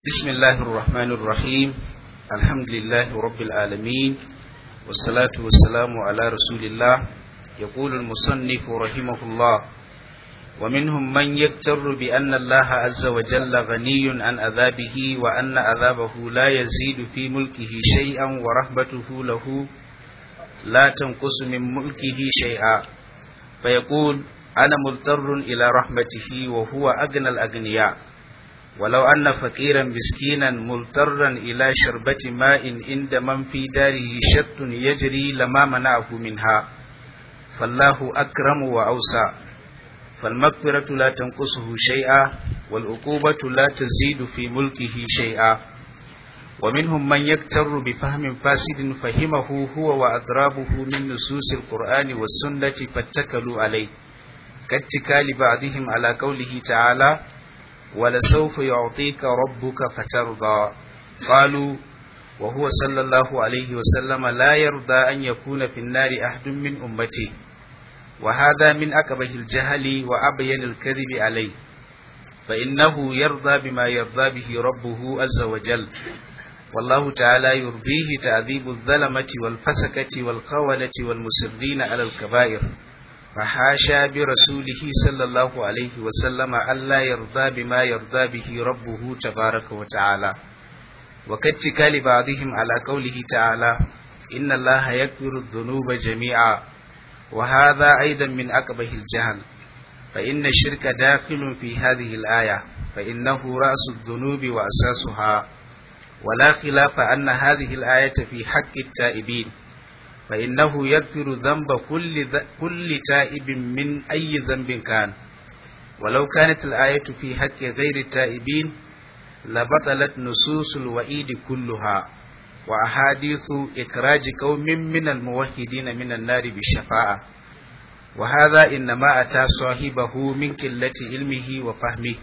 بسم الله الرحمن الرحيم. الحمد لله رب العالمين، والصلاة والسلام على رسول الله. يقول المصنف رحمه الله: ومنهم من يغتر بأن الله عز وجل غني عن عذابه، وأن عذابه لا يزيد في ملكه شيئا، ورحمته له لا تنقص من ملكه شيئا، فيقول: أنا مضطر إلى رحمته وهو أغنى الأغنياء. ولو أن فقيرا مسكينا مضطرا إلى شربة ماء عند من في داره شط يجري لما منعه منها، فالله أكرم وأوسع، فالمغفرة لا تنقصه شيئا، والعقوبة لا تزيد في ملكه شيئا. ومنهم من يغتر بفهم فاسد فهمه هو وأضرابه من نصوص القرآن والسنة فاتكلوا عليه، كاتكال بعضهم على قوله تعالى: ولسوف يعطيك ربك فترضى. قالوا وهو صلى الله عليه وسلم لا يرضى أن يكون في النار أحد من أمته، وهذا من أقبح الجهل وأبين الكذب عليه، فإنه يرضى بما يرضى به ربه عز وجل، والله تعالى يرضيه تعذيب الظلمة والفسكة والقولة والمسرين على الكبائر، فحاشا برسوله صلى الله عليه وسلم ألا يرضى بما يرضى به ربه تبارك وتعالى. وكاتكال بعضهم على قوله تعالى: إن الله يغفر الذنوب جميعا، وهذا أيضا من أقبح الجهل، فإن الشرك داخل في هذه الآية، فإنه رأس الذنوب وأساسها، ولا خلاف أن هذه الآية في حق التائبين، فإنه يغفر ذنب كل تائب من أي ذنب كان. ولو كانت الآية في حق غير التائبين لبطلت نصوص الوعيد كلها، وأحاديث إخراج قوم من الموحدين من النار بالشفاعة، وهذا إنما أتى صاحبه من قلة علمه وفهمه،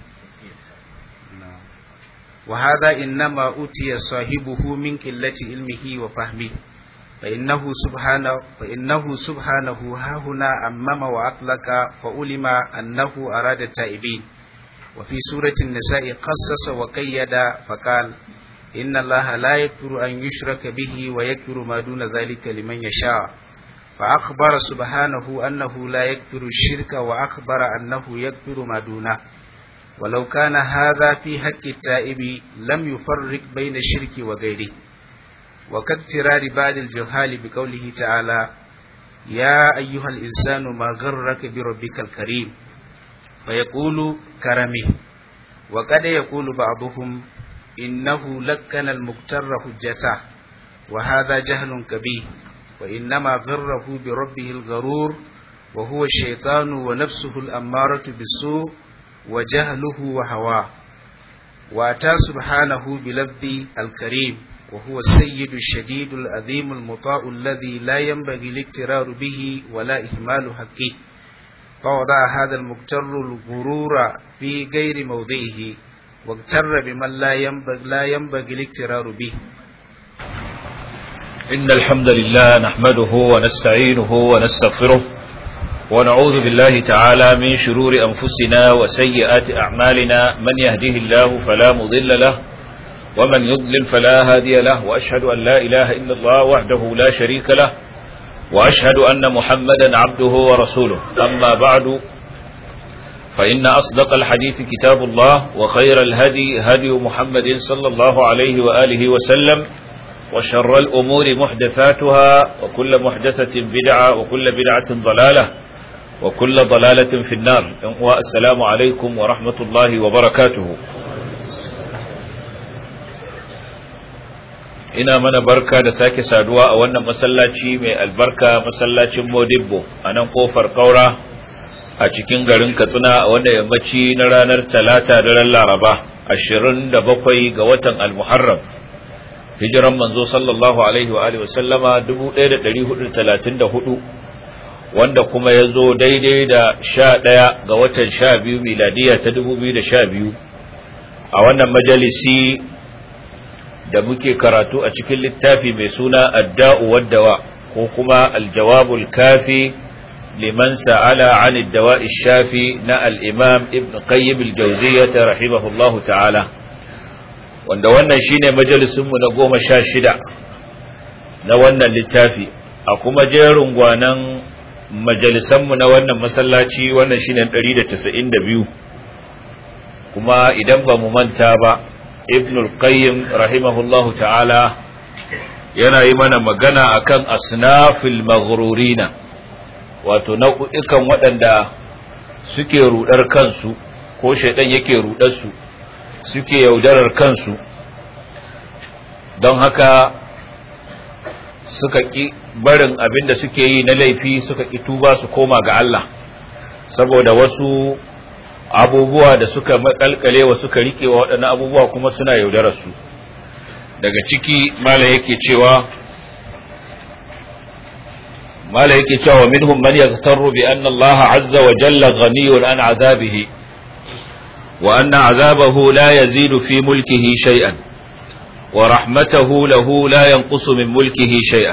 فإنه سبحانه ها هنا أمم وأطلق، فعلم أنه أراد التائبين. وفي سورة النساء خصص وقيد فقال: إن الله لا يغفر أن يشرك به ويغفر ما دون ذلك لمن يشاء، فأخبر سبحانه أنه لا يغفر الشرك، وأخبر أنه يغفر ما دونه. ولو كان هذا في حق التائب لم يفرق بين الشرك وغيره. وكاضطرار بعض الجهال بقوله تعالى: يا أيها الإنسان ما غرك بربك الكريم، فيقول كرمه. وقد يقول بعضهم إنه لكن المغتر حجته، وهذا جهل كبير، وإنما غره بربه الغرور، وهو الشيطان ونفسه الأمارة بالسوء وجهله وهواه. وأتى سبحانه بلفظ الكريم، وهو السيد الشديد العظيم المطاع الذي لا ينبغي الاغترار به ولا إهمال حقه، فوضع هذا المغتر الغرور في غير موضعه، واغتر بمن لا ينبغي الاغترار به. إن الحمد لله نحمده ونستعينه ونستغفره، ونعوذ بالله تعالى من شرور أنفسنا وسيئات أعمالنا، من يهده الله فلا مضل له، ومن يضلل فلا هادي له، وأشهد أن لا إله إلا الله وحده لا شريك له، وأشهد أن محمدا عبده ورسوله. أما بعد، فإن أصدق الحديث كتاب الله، وخير الهدي هدي محمد صلى الله عليه وآله وسلم، وشر الأمور محدثاتها، وكل محدثة بدعة، وكل بدعة ضلالة، وكل ضلالة في النار. والسلام عليكم ورحمة الله وبركاته. ina mana barka da sake saduwa a wannan masallaci mai albarka, masallacin Modibbo a nan kofar Kaura a cikin garin Katsina, a wannan yammaci na ranar Talata daren Laraba 27 ga watan Al-Muharram, hijiran manzo sallallahu alaihi wa alihi wasallama 1434, wanda kuma ya zo daidai da 11 ga watan 12 miladiya ta 2012. A wannan majalisi da muke karatu a cikin littafi mai suna Adda'u wad-Dawa, ko kuma Al-Jawabul Kafi liman sa'ala 'an ad-dawa'i ash-shafi na al-Imam Ibn Qayyim al-Jawziyyah rahimahullahu ta'ala. wanda wannan shine majalisinmu na 16 na wannan littafi, a kuma jerin gwanan majalisanmu na wannan masallaci wannan shine 192. kuma idan ba mu manta ba, Ibnul Qayyim rahimahullahu ta'ala yana yi mana magana akan asnafil maghrurina, wato nau'ikan waɗanda suke rudar kansu ko shaidan yake rudar su, suke yaudarar kansu, don haka suka ki barin abin da suke yi na laifi, suka ki tuba su koma ga Allah saboda wasu abubuwa da suka makalkale wa suka rike wa waɗannan abubuwa kuma suna yaudarar su. Daga ciki mala yake cewa minhum man yaghtarru bi anna Allah azza wa jalla ghaniyun an azabihi wa anna azabahu la yazidu fi mulkihi shay'an wa rahmatahu lahu la yanqusu min mulkihi shay'an.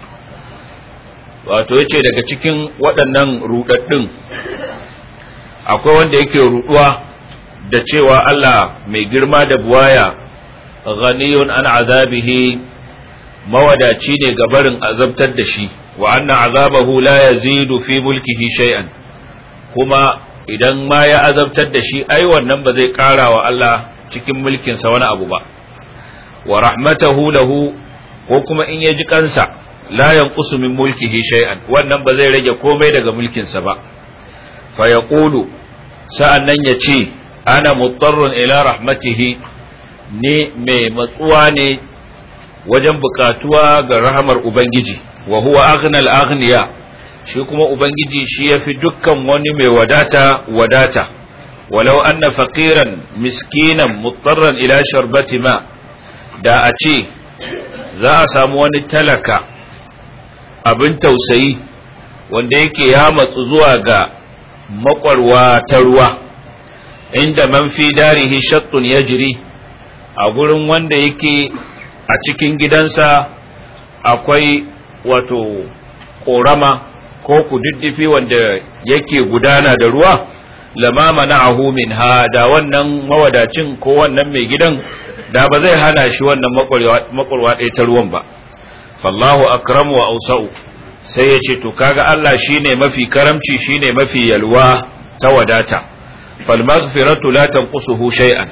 Wato yace daga cikin waɗannan rudaddin akwai wanda yake ruduwa da cewa Allah mai girma da buwaya ghaniyun an azabihi, mawadaci ne ga barin azabtar da shi, wa anna azabahu la yazidu fi mulkihi shay'an, kuma idan ma ya azabtar da shi ai wannan ba zai ƙara wa Allah cikin mulkin sa wani abu ba. Wa rahmatahu lahu, ko kuma in ya ji kansa la yanqusu min mulkihi shay'an, wannan ba zai rage komai daga mulkin sa ba. Fa yaqulu, sa'annan ya ce ana muttarrun ila rahmatihi, ne mai matsuwa ne wajen bukatuwa ga rahamar Ubangiji, wa huwa aghnal aghniya, shi kuma Ubangiji shi yafi dukkan wani mai wadata, walau anna faqiran miskinan muttarran ila sharbati ma, da a ce za a samu wani talaka abin tausayi wanda yake ya matsu zuwa ga makwarwa ta ruwa, inda man fi darihi shattun yajri, a gurin wanda yake a cikin gidansa akwai wato korama ko kududdufi wanda yake gudana da ruwa, lama mana'ahu minha, da wannan mawadacin ko wannan mai gidan da ba zai hana shi wannan makwarwa ɗaya ta ruwan ba. Fallahu akramu wa ausa'u, sai ya ce to kaga Allah shine mafi karamci, shine mafi yalwa ta wadata. Fal maghfiratu la tanqusuhu shay'an,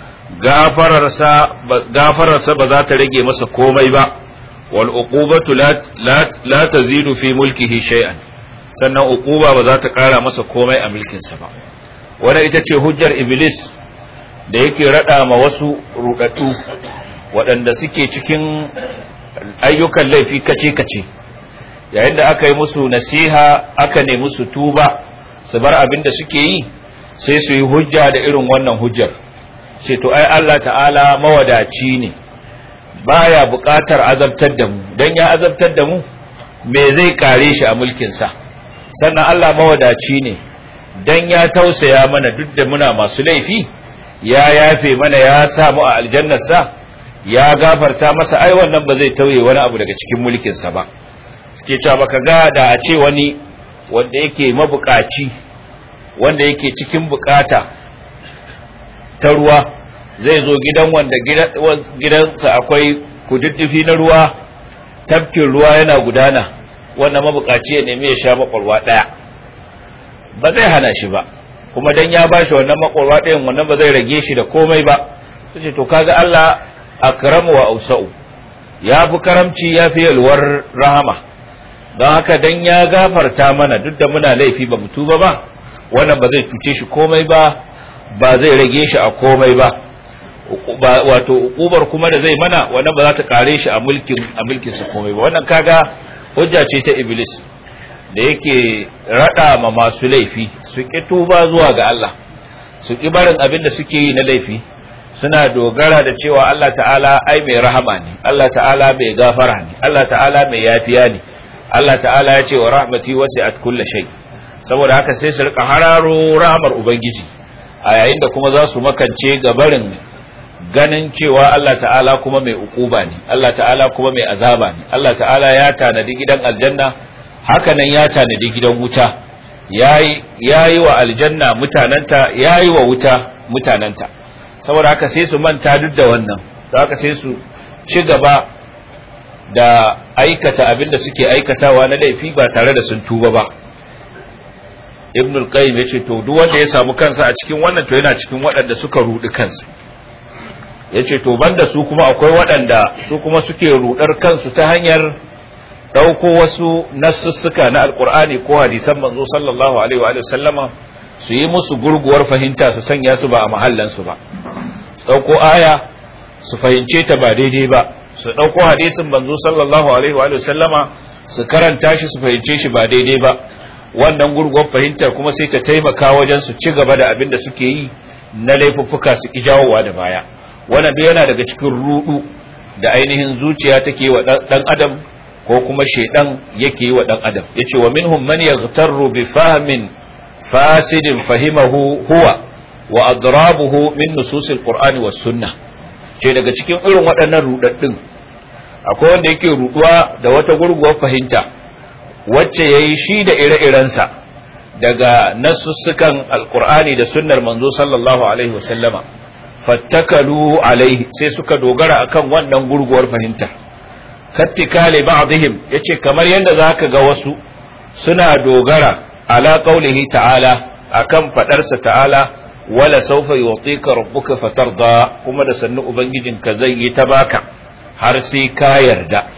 gafararsa ba za ta rage masa komai ba. Wal uqubatu la tazidu fi mulkihi shay'an, sannan uquba ba za ta kara masa komai a mulkin sa ba. Wannan ita ce hujjar Iblis da yake rada ma wasu rudaddu waɗanda suke cikin ayyukan laifi kace yayin da aka yi musu nasiha, aka nemi su tuba su bar abin da suke yi, sai su yi hujja da irin wannan hujjar, ce to ai Allah ta'ala mawadaci ne, baya buƙatar azabtar da mu, dan ya azabtar da mu me zai kare shi a mulkin sa. Sannan Allah mawadaci ne, dan ya tausaya mana duk da muna masu laifi, ya yafe mana, ya sa mu a aljannarsa, ya gafarta masa, ai wannan ba zai tauye wani abu daga cikin mulkin sa ba. Suke cewa baka ga da a ce wani wanda yake mabukaci, wanda yake cikin bukata ta ruwa, zai zo gidan wanda gidansa akwai kududdufi na ruwa, tafkin ruwa yana gudana, wannan mabukaci ya nemi ya sha makwarwa ɗaya, ba zai hana shi ba, kuma dan ya bashi wannan makwarwa ɗayan wannan ba zai rage shi da komai ba. Sai to kaga Allah akramu wa ausa'u, ya fi karamci, ya fi yalwar rahama, don haka dan ya gafarta mana duk da muna laifi ba mu tuba ba, wannan ba zai cuce shi komai ba, ba zai rage shi a komai ba. Wato ukubar kuma da zai mana wannan ba za ta kare shi a mulkin sa komai ba. Wannan kaga hujja ce ta Iblis da yake rada ma masu laifi su ki tuba zuwa ga Allah, su ki barin abin da suke yi na laifi, suna dogara da cewa Allah ta'ala ai mai rahama ne, Allah ta'ala mai gafara ne, Allah ta'ala mai yafiya ne, Allah ta'ala ya ce wa rahmati wasi'at kulli shay. Saboda haka sai su rika hararo rahmar Ubangiji a yayin da kuma za su makance gabarin ganin cewa Allah ta'ala kuma mai ukuba ne, Allah ta'ala kuma mai azaba ne. Allah ta'ala ya tanadi gidan aljanna, haka nan ya tanadi gidan wuta, yayi wa aljanna mutananta, yayi wa wuta mutananta. saboda haka sai su manta duk da wannan, da haka sai su ci gaba da aikata abin da suke aikatawa na laifi ba tare da sun tuba ba. Ibn al-Qayyim yace to duk wanda ya samu kansa a cikin wannan to yana cikin waɗanda suka rudi kansu. Yace to banda su kuma akwai waɗanda su kuma suke rudar kansu ta hanyar dauko wasu nassussuka na alqur'ani ko hadisan manzo sallallahu alaihi wa sallama su yi musu gurguwar fahimta su sanya su ba a mahallan su ba. Su dauko aya su fahimce ta ba daidai ba, su dauko hadisin manzo sallallahu alaihi wa sallama su karanta shi su fahimce shi ba daidai ba. Wannan gurguwar fahimtar kuma sai ta taimaka wajen su ci gaba da abin da suke yi na laifuffuka su ki jawowa da baya. Wannan duk yana daga cikin rudu da ainihin zuciya take wa dan adam ko kuma shedan yake yi wa dan adam. Yace wa minhum man yaghtarru bi fahmin fasidin fahimahu huwa wa adrabuhu min nususil qur'ani was sunnah. Ce daga cikin irin waɗannan rudaddin akwai wanda yake ruduwa da wata gurguwar fahimta wacce ya yi shi da ire-irensa daga nasussukan alkur'ani da sunnar manzo sallallahu alaihi wasallama, fattakalu alaihi sai suka dogara akan wannan gurguwar fahimta. kattikale ba'dihim yace kamar yadda zaka ga wasu suna dogara ala qaulihi ta'ala akan fadarsa ta'ala wala sawfa yu'tika rabbuka fatarda, kuma da sannu ubangijinka zai yi ta baka har sai ka yarda.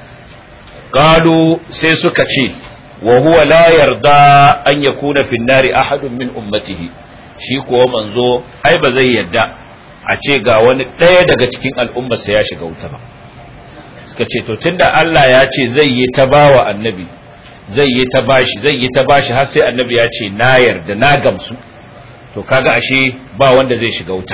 qalu sai suka ce wa huwa la yarda an yakuna fi an-nari ahadun min ummatihi, shi kuwa manzo ai ba zai yarda a ce ga wani ɗaya daga cikin al'ummarsa ya shiga wuta ba. Suka ce to tunda Allah ya ce zai yi ta bawa annabi, zai yi ta bashi har sai annabi ya ce na yarda na gamsu, to kaga ashe ba wanda zai shiga wuta.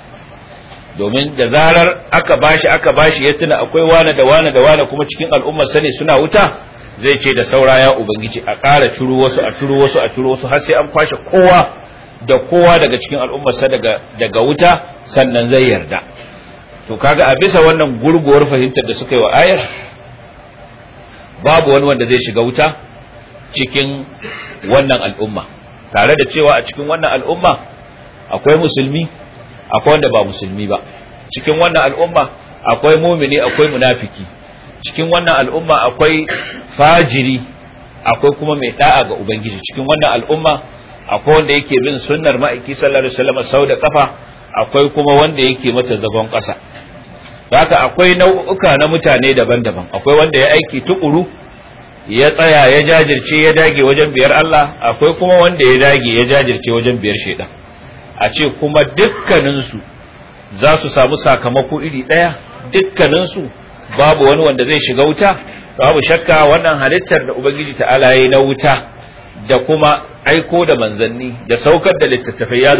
Domin da zarar aka bashi ya tuna akwai wane da wane kuma cikin al'ummar sane suna wuta, zai ce da saura ya ubangiji a ƙara ciro wasu har sai an kwashe kowa da kowa daga cikin al'ummar sa daga wuta sannan zai yarda. To kaga a bisa wannan gurguwar fahimtar da suka yi wa ayar, babu wani wanda zai shiga wuta cikin wannan al'umma, tare da cewa a cikin wannan al'umma akwai musulmi akwai wanda ba musulmi ba, cikin wannan al'umma akwai mumini akwai munafiki, cikin wannan al'umma akwai fajiri akwai kuma mai da'a ga ubangiji, cikin wannan al'umma akwai wanda yake bin sunnar ma'aiki sallallahu alaihi wasallam sau da kafa, akwai kuma wanda yake mata zagon ƙasa. Haka akwai nau'uka na mutane daban-daban, akwai wanda ya aiki tukuru ya tsaya ya jajirce ya dage wajen biyar Allah, akwai kuma wanda ya dage ya jajirce wajen biyar shedan. A ce kuma dukkaninsu za su samu sakamako iri ɗaya, dukkaninsu babu wani wanda zai shiga wuta, babu shakka wannan halittar da Ubangiji ta'ala yayi na wuta da kuma aiko da manzanni da saukar da littattafai ya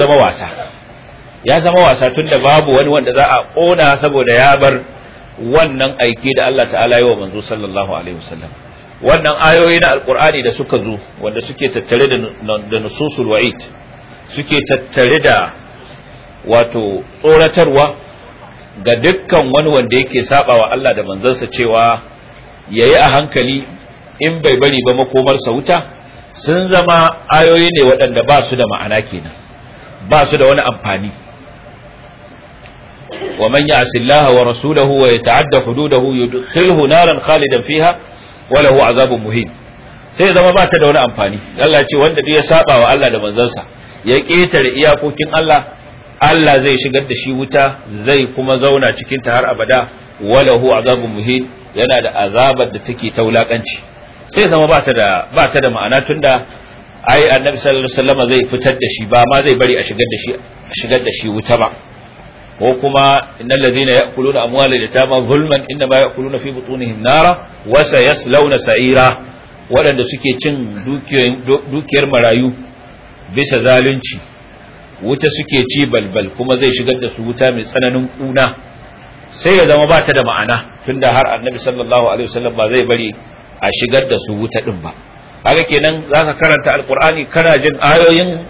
zama wasa tunda babu wani wanda za a ƙona saboda ya bar wannan aiki da Allah ta'ala yi wa manzo sallallahu alaihi wasallam. Wannan ayoyi na alkur'ani da suka zo wanda suke tattare da nususul wa'id, suke tattare da wato tsoratarwa ga dukkan wani wanda yake saba wa Allah da manzansa cewa yayi a hankali in bai bari ba makomarsa wuta, sun zama ayoyi ne waɗanda ba su da ma'ana kenan, ba su da wani amfani. wa man ya'si Allah wa rasulahu wa yata'adda hududahu yudkhilhu naran khalidan fiha wa lahu 'adhabun muhin. Sai zama ba ta da wani amfani. Allah ya ce wanda duk ya saba wa Allah da manzansa ya ketare iyakokin Allah, Allah zai shigar da shi wuta, zai kuma zauna cikin ta har abada, wa lahu 'adhabun muhin, yana da azabar da take ta wulakanci. Sai zama ba ta da ma'ana tunda ai annabi sallallahu alaihi wasallam zai fitar da shi, ba ma zai bari a shigar da shi wuta ba. ko kuma innal ladina ya'kuluna amwalal yatama zulman inma ya'kuluna fi butunihim nara wa sayaslawna sa'ira, waɗanda suke cin dukiyar marayu bisa zalunci wuta suke ci balbal, kuma zai shigar da su wuta mai tsananin kuna. Sai ya zama ba ta da ma'ana tunda har annabi sallallahu alaihi wasallam ba zai bari a shigar da su wuta din ba. Haka kenan zaka karanta alqur'ani kana jin ayoyin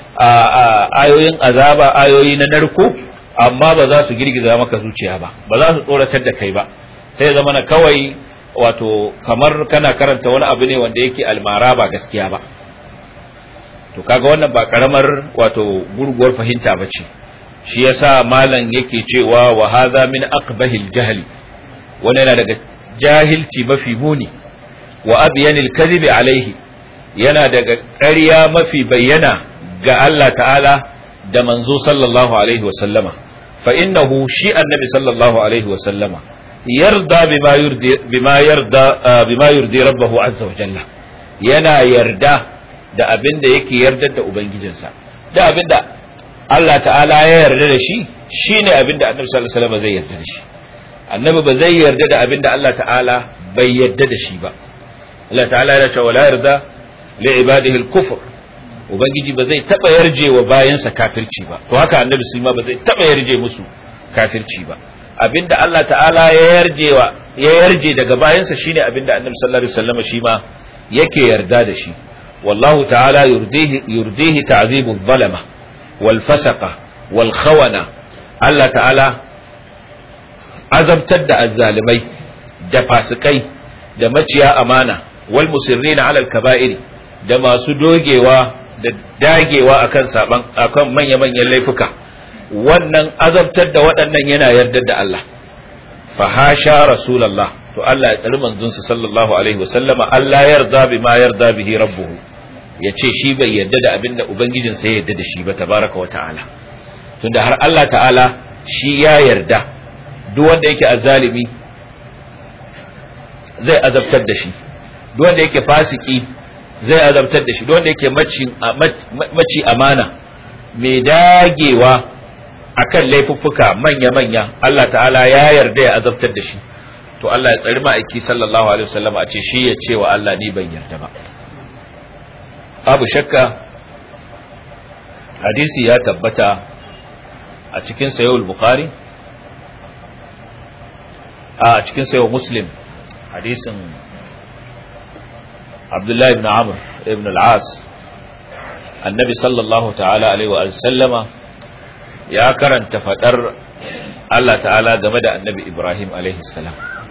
azaba, ayoyi na narko, amma ba za su girgiza maka zuciya ba za su tsoratar da kai ba. Sai zama na kawai wato kamar kana karanta wani abu ne wanda yake almara ba gaskiya ba. To kaga wannan ba karamar wato gurguwar fahimta bace. shi yasa malan yake cewa wa hadha min aqbahil jahli, wannan yana daga jahilci mafi muni, wa abyanil kadhibi alaihi, yana daga ƙarya mafi bayyana ga Allah ta'ala da manzo sallallahu alaihi wa sallama. fa innahu shi annabi sallallahu alaihi wa sallama yarda bima yurdi rabbahu azza wa jalla, yana yarda da abin da yake yarda da ubangijinsa, da abin da Allah ta'ala ya yarda da shi shine abin da annabi sallallahu alaihi wasallam zai yarda da shi. Annabi ba zai yarda da abin da Allah ta'ala bai yarda da shi ba. Allah ta'ala ya ce wala yarda li ibadihi al-kufr, ubangiji ba zai taba yarje wa bayansa kafirci ba, to haka annabi sulma ba zai taba yarje musu kafirci ba. Abinda Allah ta'ala ya yarje daga bayansa shine abinda annabi sallallahu alaihi wasallam shi ma yake yarda da shi. wallahu ta'ala yurdihi ta'zibu adh-dhalama wal fasaqa wal khawana, Allah ta'ala azabtar da azzalimai da fasikai da maciya amana, wal musirrina 'ala al-kaba'iri, da masu dogewa da dagewa akan manya-manyan laifuka. Wannan azabtar da waɗannan yana yardar da Allah. fa hasha rasulullah, to Allah ya tsari manzonsa sallallahu alaihi wasallama Allah yarda bima yarda bihi rabbuhu, yace shi bai yarda da abinda ubangijinsa ya yarda da shi ba tabaraka wa ta'ala. Tunda har Allah ta'ala shi ya yarda duk wanda yake azzalimi zai azabtar da shi, duk wanda yake fasiki zai azabtar da shi, duk wanda yake maci amana mai dagewa akan laifuffuka manya-manya, Allah ta'ala ya yarda ya azabtar da shi. To Allah ya tsari ma'aiki sallallahu alaihi wasallam a ce shi ya ce wa Allah ni ban yarda ba. Babu shakka hadisi ya tabbata a cikin sahih al-Bukhari, a cikin sahih Muslim, hadisin Abdullah ibn Amr ibn al-As, annabi sallallahu ta'ala alaihi wa sallama ya karanta fadar Allah ta'ala game da annabi Ibrahim alaihi salam,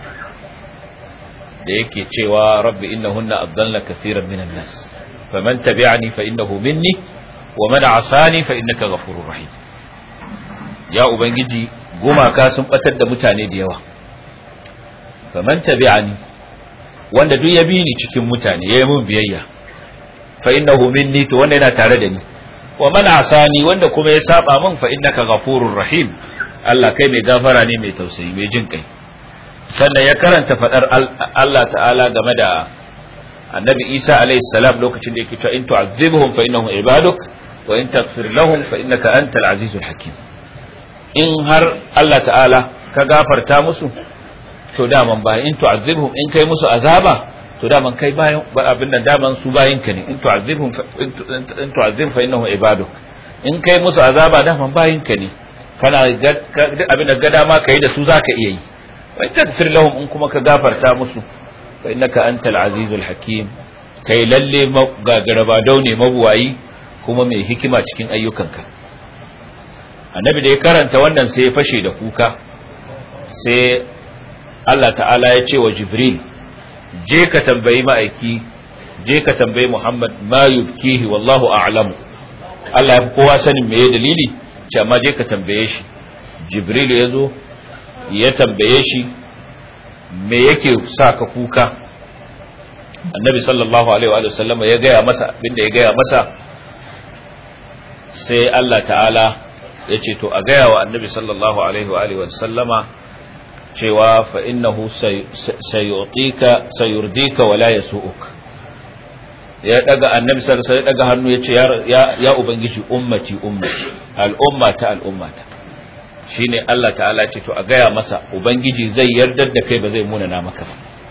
da yake cewa rabbi innahunna adalla kathiran minan nas faman tabi'ani fa innahu minni wa man 'asani fa innaka ghafurur rahim. Ya ubangiji, gumaka sun batar da mutane da yawa, faman tabi'ani, wanda duk ya bi ni cikin mutane yayi mun biyayya, fa innahu minni, to wanda yana tare da ni, wa man 'asani, wanda kuma ya saba min, fa innaka ghafurur rahim, Allah kai mai gafara ne mai tausayi mai jin kai. Sannan ya karanta fadar Allah ta'ala game da annabi Isa alayhi salam lokacin da yake cewa in tu'adhibhum fa innahum ibaduk wa in taghfir lahum fa innaka antal azizul hakim. In har Allah ta'ala ka gafarta musu, to daman bayan in tu'adhibhum, in kai musu azaba, to daman kai bayan abin da daman su bayin ka ne. In tu'adhibhum in tu'adhib fa innahum ibaduk, in kai musu azaba daman bayin ka ne, kana abin da ga dama kai da su zaka iya yi. wa in taghfir lahum, in kuma ka gafarta musu, fa innaka antal azizul hakim, kai lalle gagaraba daune mabuwayi kuma mai hikima cikin ayyukanka. Annabi da ya karanta wannan sai ya fashe da kuka, sai Allah ta'ala ya ce wa Jibril, je ka tambayi ma'aiki, je ka tambayi Muhammad ma yubkihi wallahu a'lamu. Allah ya fi kowa sanin meye dalili, ce amma je ka tambaye shi. Jibril ya zo ya tambaye shi me yake sa ka kuka. Annabi sallallahu alaihi wa sallama ya gaya masa abinda ya gaya masa, sai Allah ta'ala ya ce to a gaya wa annabi sallallahu alaihi wa sallama cewa fa innahu sayurdika wa la yasu'uk. Ya daga annabi sallallahu alaihi wasallam, daga hannu ya ce ya ubangiji, ummati ummati, al'ummata al'ummata. Shine Allah ta'ala ce to a gaya masa ubangiji zai yardar da kai, ba zai munana maka ba.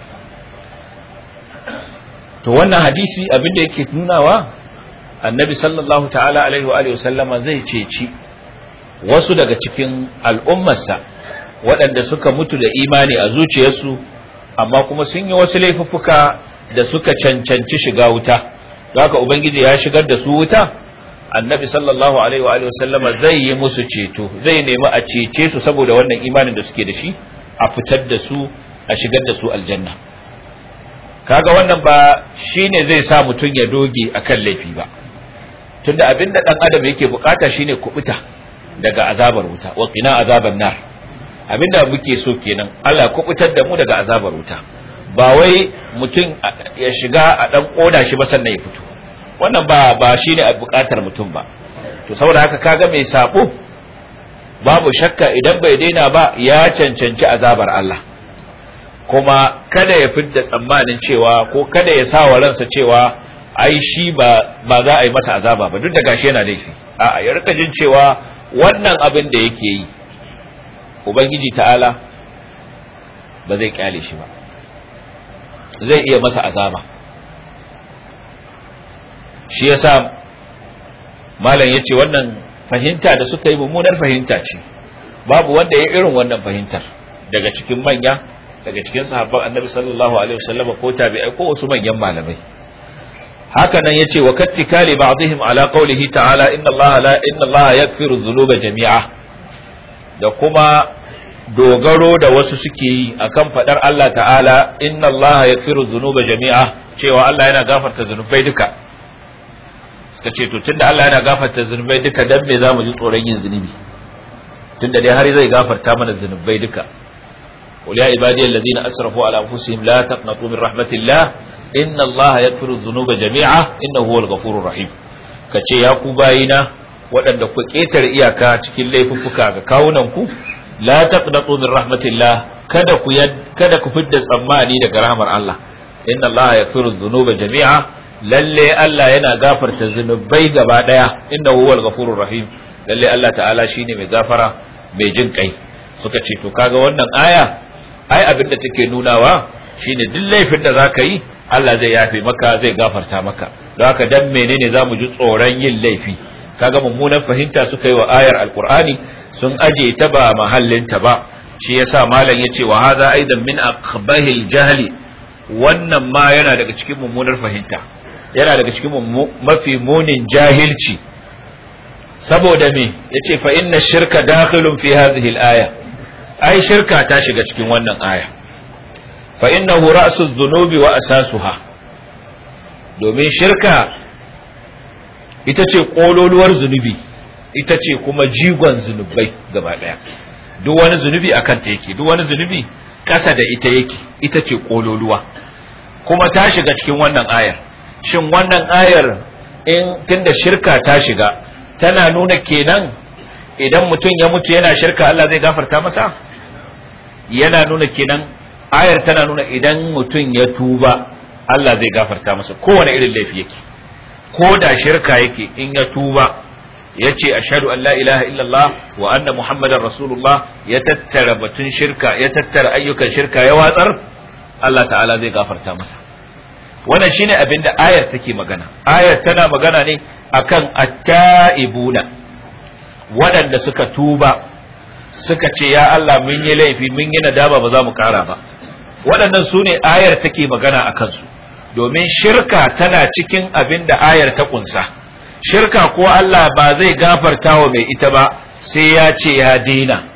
To wannan hadisi abinda yake nunawa, annabi sallallahu ta'ala alaihi wa sallama zai ceci wasu daga cikin al'ummarsa waɗanda suka mutu da imani a zuciyarsu, amma kuma sun yi wasu laifuffuka da suka cancanci shiga wuta, don haka ubangiji ya shigar da su wuta. Annabi sallallahu alaihi wa sallama zai yi musu ceto, zai nemi a cece su saboda wannan imanin da suke da shi, a fitar da su, a shigar da su aljanna. Kaga wannan ba shine zai sa mutum ya doge akan laifi ba, tunda abinda dan adam yake bukata shine kubuta, daga azabar wuta wa qina azaban nar abinda muke so kenan Allah kubutar da mu daga azabar wuta ba wai mutum ya shiga a dan koda shi ba sannan ya fito wannan ba shine a bukatar mutum ba to saboda haka kaga mai sabo babu shakka idan bai daina ba ya cancanci azabar Allah kuma kada ya fidda tsammanin cewa ko kada ya sa wa ransa cewa ai shi ba za a yi masa azaba ba duk da gashi yana laifi a'a ya rika jin cewa wannan abin da yake yi ubangiji ta'ala ba zai kyale shi ba zai iya masa azaba shi yasa malam yace wannan fahimta da suka yi mummunar fahimta ce babu wanda ya irin wannan fahimtar daga cikin manya daga cikin sahabban annabi sallallahu alaihi wasallam ko tabi'ai ko wasu manyan malamai haka nan yace wa kattikali ba'dihim ala qawlihi ta'ala inna allaha yaghfiru dhunuba jami'a da kuma dogaro da wasu suke yi akan fadar Allah ta'ala inna allaha yaghfiru dhunuba jami'a cewa Allah yana gafarta zunubai duka suka ce to tunda Allah yana gafarta zunubai duka dan me zamu ji tsoron yin zunubi tunda dai har zai gafarta mana zunubai duka qul ya ibadiyal ladina asrafu ala anfusihim la taqnatu min rahmatillah inna allaha yaghfiru dhunuba jami'a innahu huwal ghafurur rahim kace ya ku bayina waɗanda ku ketare iyaka cikin laifuffuka ga kawunan ku la taqnatu min rahmatillah kada ku fidda tsammani daga rahmar Allah inna allaha yaghfiru dhunuba jami'a lalle Allah yana gafarta zunubai gaba daya innahu huwal ghafurur rahim lalle Allah ta'ala shine mai gafara mai jin kai suka ce to kaga wannan aya ai abinda take nunawa shine duk laifin da zaka yi Allah zai yafe maka zai gafarta maka don haka dan menene zamu ji tsoron yin laifi kaga mummunan fahimta suka yi wa ayar alqur'ani sun aje ta ba mahallinta ba shi yasa malam yace wa hadha aidan min aqbahil jahli wannan ma yana daga cikin mummunar fahimta yana daga cikin mafi munin jahilci saboda me yace fa inna shirka dakhilun fi hadhihi al-aya ai shirka ta shiga cikin wannan aya fa innahu ra'su dhunubi wa asasuha domin shirka ita ce kololuwar zunubi ita ce kuma jigon zunubai gaba daya duk wani zunubi akan ta yake duk wani zunubi kasa da ita yake ita ce kololuwa kuma ta shiga cikin wannan ayar shin wannan ayar in tunda shirka ta shiga tana nuna kenan idan mutum ya mutu yana shirka Allah zai gafarta masa yana nuna kenan ayar tana nuna idan mutum ya tuba Allah zai gafarta masa kowane irin laifi yake ko da shirka yake in ya tuba yace ashhadu an la ilaha illallah wa anna muhammadar rasulullah ya tattara batun shirka ya tattara ayyukan shirka ya watsar Allah ta'ala zai gafarta masa wannan shine abinda ayar take magana ayar tana magana ne akan at-ta'ibuna waɗanda suka tuba suka ce ya Allah mun yi laifi mun yi nadama ba za mu kara ba waɗannan su ne ayar take magana a kansu domin shirka tana cikin abinda ayar ta kunsa shirka ko Allah ba zai gafarta wa mai ita ba sai ya ce ya daina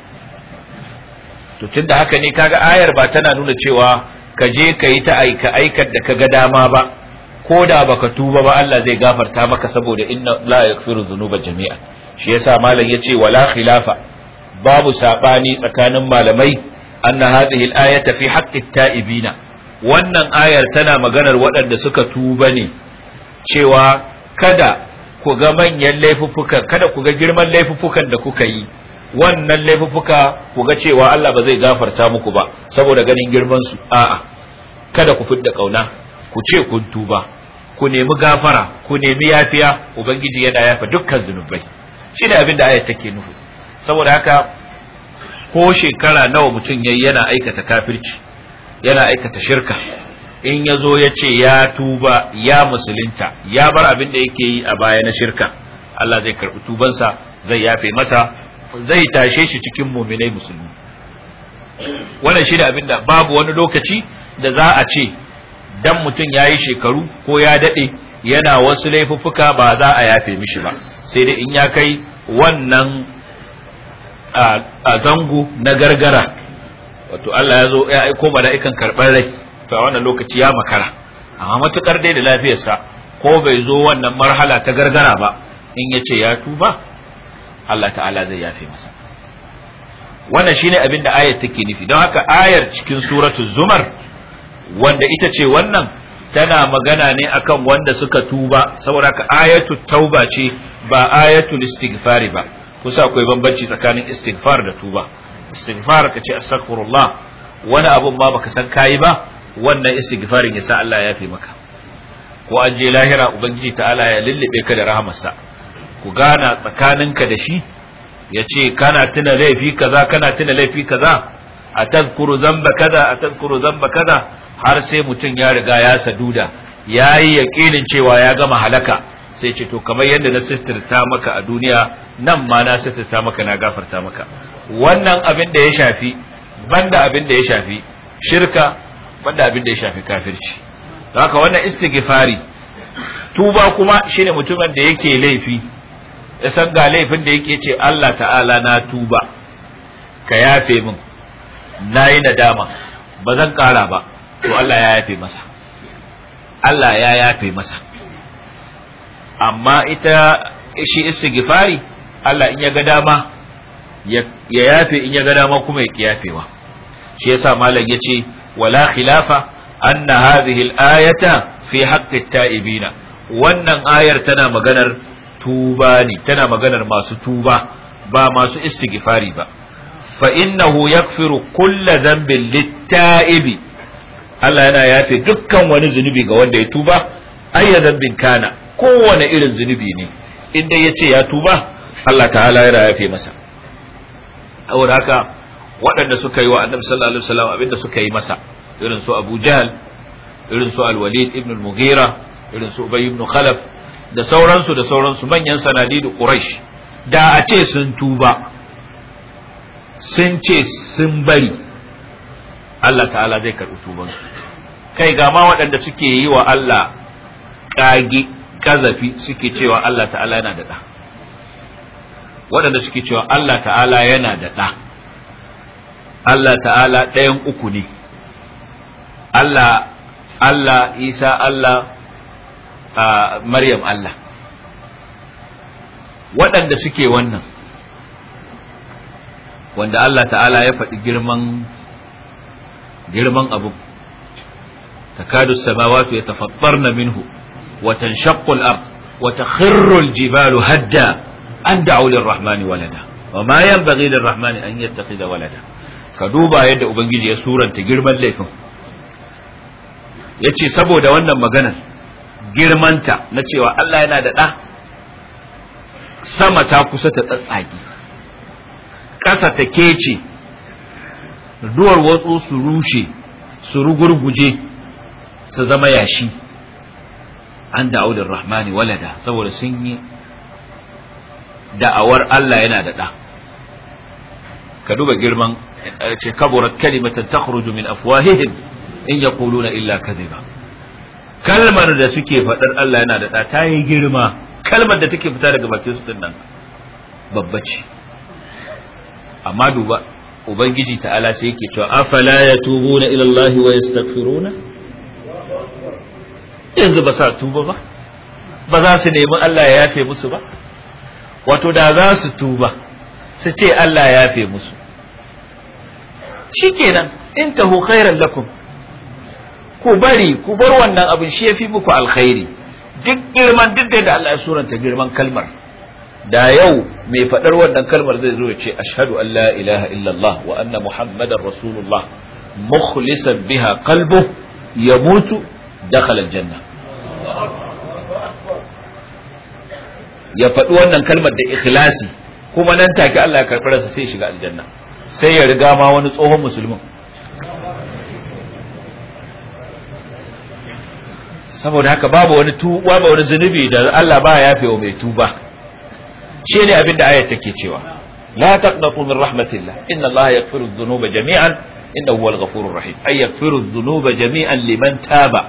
to tunda haka ne kaga ayar ba tana nuna cewa ka je ka yi ta aikar da ka ga dama ba ko da baka tuba ba Allah zai gafarta maka saboda inna la yaghfiru dhunuba jami'a shi yasa malam yace wala khilafa babu sabani tsakanin malamai anna hadhihi al-ayata fi haqqi at-ta'ibina wannan ayar tana maganar waɗanda suka tuba ne cewa kada ku ga manyan laifuffukan kada ku ga girman laifuffukan da kuka yi wannan laifuffuka ku ga cewa Allah ba zai gafarta muku ba saboda ganin girman su a'a kada ku fidda kauna ku ce kun tuba ku nemi gafara ku nemi yafiya ubangiji yana yafa dukkan zunubai shine abin da ayat take nufi saboda haka ko shekara nawa mutum yayi yana aikata kafirci yana aikata shirka in yazo ya ce ya tuba ya musulunta ya bar abin da yake yi a baya na shirka Allah zai karbi tubansa zai yafe masa zai tashe shi cikin mu'minai musulmi wannan shine abin da babu wani lokaci da za a ce dan mutum yayi shekaru ko ya dade yana wasu laifuffuka ba za a yafe mishi ba sai dai in ya kai wannan a zango na gargara wato Allah ya zo ya aiko mala'ikan karɓar rai to a wannan lokaci ya makara amma matukar dai da lafiyarsa ko bai zo wannan marhala ta gargara ba in ya ce ya tuba Allah ta'ala zai yafe masa. Wannan shine abin da ayar take nufi. Don haka ayar cikin suratul zumar wanda ita ce wannan tana magana ne akan wanda suka tuba, saboda haka ayatul tauba ce ba ayatul istighfari ba. Kusa akwai bambanci tsakanin istighfar da tuba. Istighfar kace astaghfirullah, wani abun ma baka san kai ba, wannan istighfarin yasa Allah ya yafe maka. Ko an je lahira ubangiji ta'ala ya lullube ka da rahamarsa, ku gana tsakaninka da shi, ya ce kana tuna laifi kaza, kana tuna laifi kaza, a tazkuru zamba kaza, a tazkuru zamba kaza, har sai mutum ya riga ya saduda, ya yi yaƙinin cewa ya gama halaka, sai ce to kamar yadda na sitirta maka a duniya, nan ma na sitirta maka, na gafarta maka. Wannan abin da ya shafi, banda abin da ya shafi shirka, banda abin da ya shafi kafirci. Haka wannan istighfari. Tuba kuma shine mutumin da yake laifi, ya san ga laifin da yake ce Allah ta'ala na tuba, ka yafe min, na yi nadama, ba zan ƙara ba, to Allah ya yafe masa. Allah ya yafe masa. Amma shi istighfari, Allah in ya ga dama ya yafe, in ya ga dama kuma ya kiyafewa. Shi yasa malam yace wala khilafa anna hadhihi al-ayata fi haqqi at-ta'ibina. Wannan ayar tana maganar tuba ne, tana maganar masu tuba ba masu istighfari ba. Fa innahu yaghfiru kulla dhanbin lit-ta'ibi. Allah yana yafe dukkan wani zunubi ga wanda ya tuba, ayya dhanbin kana, kowane irin zunubi ne, inda yace ya tuba, Allah ta'ala yana yafe masa. Saboda haka waɗanda suka yi wa Annabi sallallahu alaihi wasallam abinda suka yi masa, irin su Abu Jahl, irin su Al-Walid ibn al-Mughira, irin su Ubay ibn Khalaf, da sauransu manyan sanadidu Quraysh, da a ce sun tuba, sun ce sun bari, Allah ta'ala zai karɓi tubansu. Kai ga ma waɗanda suke yi wa Allah ƙage, ƙazafi, suke cewa Allah ta'ala yana da ɗa. Waɗanda suke cewa Allah ta'ala yana da ɗa, Allah ta'ala ɗayan uku ne, Allah Isa Allah, Maryam Allah. Waɗanda suke wannan, wanda Allah ta'ala ya faɗi girman abu, takadu samawati yatafattarna minhu wa tanshaqqu al-ard wa takhirru al-jibalu hadda an da'u lir-rahmani walada wa ma yanbaghi lir-rahmani an yattakhidha walada. Ka duba yadda ubangiji ya suranta girman laifin, yace saboda wannan maganar girmanta na cewa Allah yana da ɗa, sama ta kusa ta tsatsage, ƙasa ta kece, duwar watsu su rushe, su rugurguje, su zama yashi, an da'u lir-rahmani walada, saboda sun yi da'awar Allah yana da ɗa. Ka duba girman, ce kaburat kalimatan takhruju min afwahihim in yaquluna illa kadhiba. Kalmar da suke faɗar Allah yana da ɗa ta yi girma, kalmar da take fita daga bakin su dinnan babba ce. Amma duba ubangiji ta'ala sai yake cewa afala yatubuna ila Allah wa yastaghfiruna. Yanzu ba sa tuba ba, ba za su nemi Allah ya yafe musu ba. Wato da za su tuba su ce Allah ya yafe musu, shikenan intahu khairan lakum, ku bari, ku bar wannan abin, shi yafi muku alkhairi. Duk girman, duk da Allah ya suranta girman kalmar, da yau mai faɗar wannan kalmar zai zo ya ce ashhadu an la ilaha illallah wa anna muhammadar rasulullah mukhlisan biha qalbuhu yamutu dakhala aljanna. Ya faɗi wannan kalmar da ikhlasi, kuma nan take Allah ya karɓi ransa sai shiga aljanna, sai ya riga ma wani tsohon musulmin. Saboda haka babu wani zunubi da Allah ba ya yafe wa mai tuba. Shi ne abin da ayat take cewa la taqnatu min rahmatillah inna Allah yaghfiru dhunuba jami'an innahu huwal ghafurur rahim. Ay yaghfiru dhunuba jami'an liman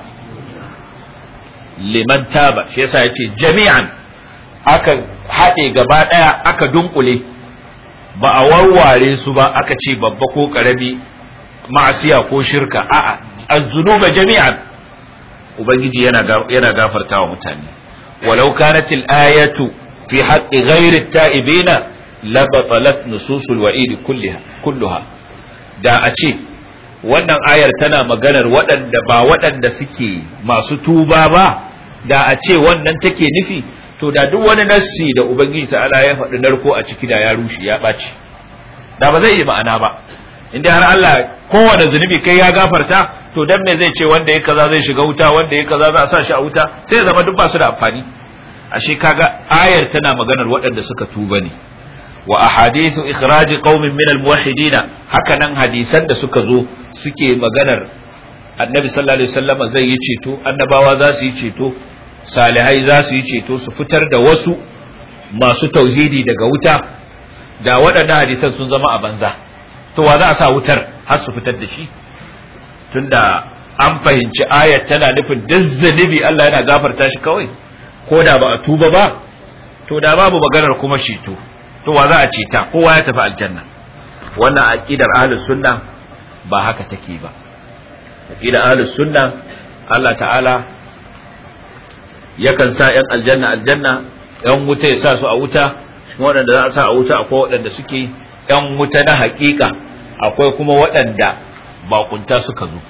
taba, shi yasa yace jami'an, aka haɗe gaba ɗaya, aka dunkule, ba a warware su ba aka ce babba ko ƙarami, ma'asiya ko shirka, a'a az-zunuba jami'an. Ubangiji yana gafartawa mutane. Walau kanatil ayatu fi haqqi ghairi at-ta'ibina labatalat nususul wa'idi kulluha. Da a ce wannan ayar tana maganar waɗanda ba waɗanda suke masu tuba ba, da a ce wannan take nufi, to da duk wani nassi da ubangiji ta'ala ya faɗi narko a ciki da ya rushe, ya ɓaci, da ba zai yi ma'ana ba. Inda har Allah kowane zunubi kai ya gafarta, to dan me zai ce wanda ya kaza zai shiga wuta, wanda ya kaza za a sa shi a wuta, sai ya zama duk ba su da amfani. Ashe kaga ayar tana maganar waɗanda suka tuba ne. Wa ahadithu ikhraji qaumin min almuwahhidin, haka nan hadisan da suka zo suke maganar annabi sallallahu alaihi wasallam zai yi ceto, annabawa za su yi ceto, salihai za su yi ceto, su fitar da wasu masu tauhidi daga wuta. Da waɗannan hadisan sun zama a banza, to wa za a sa wutar har su fitar da shi? Tunda an fahimci ayat tana nufin duk zunubi Allah yana gafarta shi kawai, ko da ba a tuba ba, to da babu maganar kuma ceto, to wa za a ceta? Kowa ya tafi aljanna. Wannan aqidar ahlus sunna ba haka take ba. Aqidar ahlus sunna, Allah ta'ala yakan sa ‘yan aljanna aljanna, ‘yan wuta ya sa su a wuta. Cikin waɗanda za a sa a wuta akwai waɗanda suke ‘yan wuta na haƙiƙa, akwai kuma waɗanda bakunta suka zo.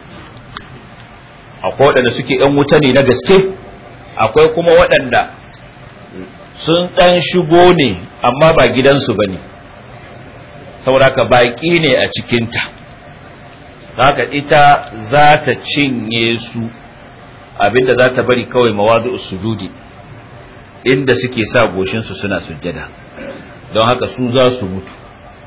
Akwai waɗanda suke ‘yan wuta ne na gaske, akwai kuma waɗanda sun ɗan shigo ne amma ba gidansu ba ne, saboda haka baƙi ne a cikinta, haka ita za ta cinye su, abinda za ta bari kawai mawadu'us sujudi, inda suke sa goshinsu suna sujjada, don haka su za su mutu,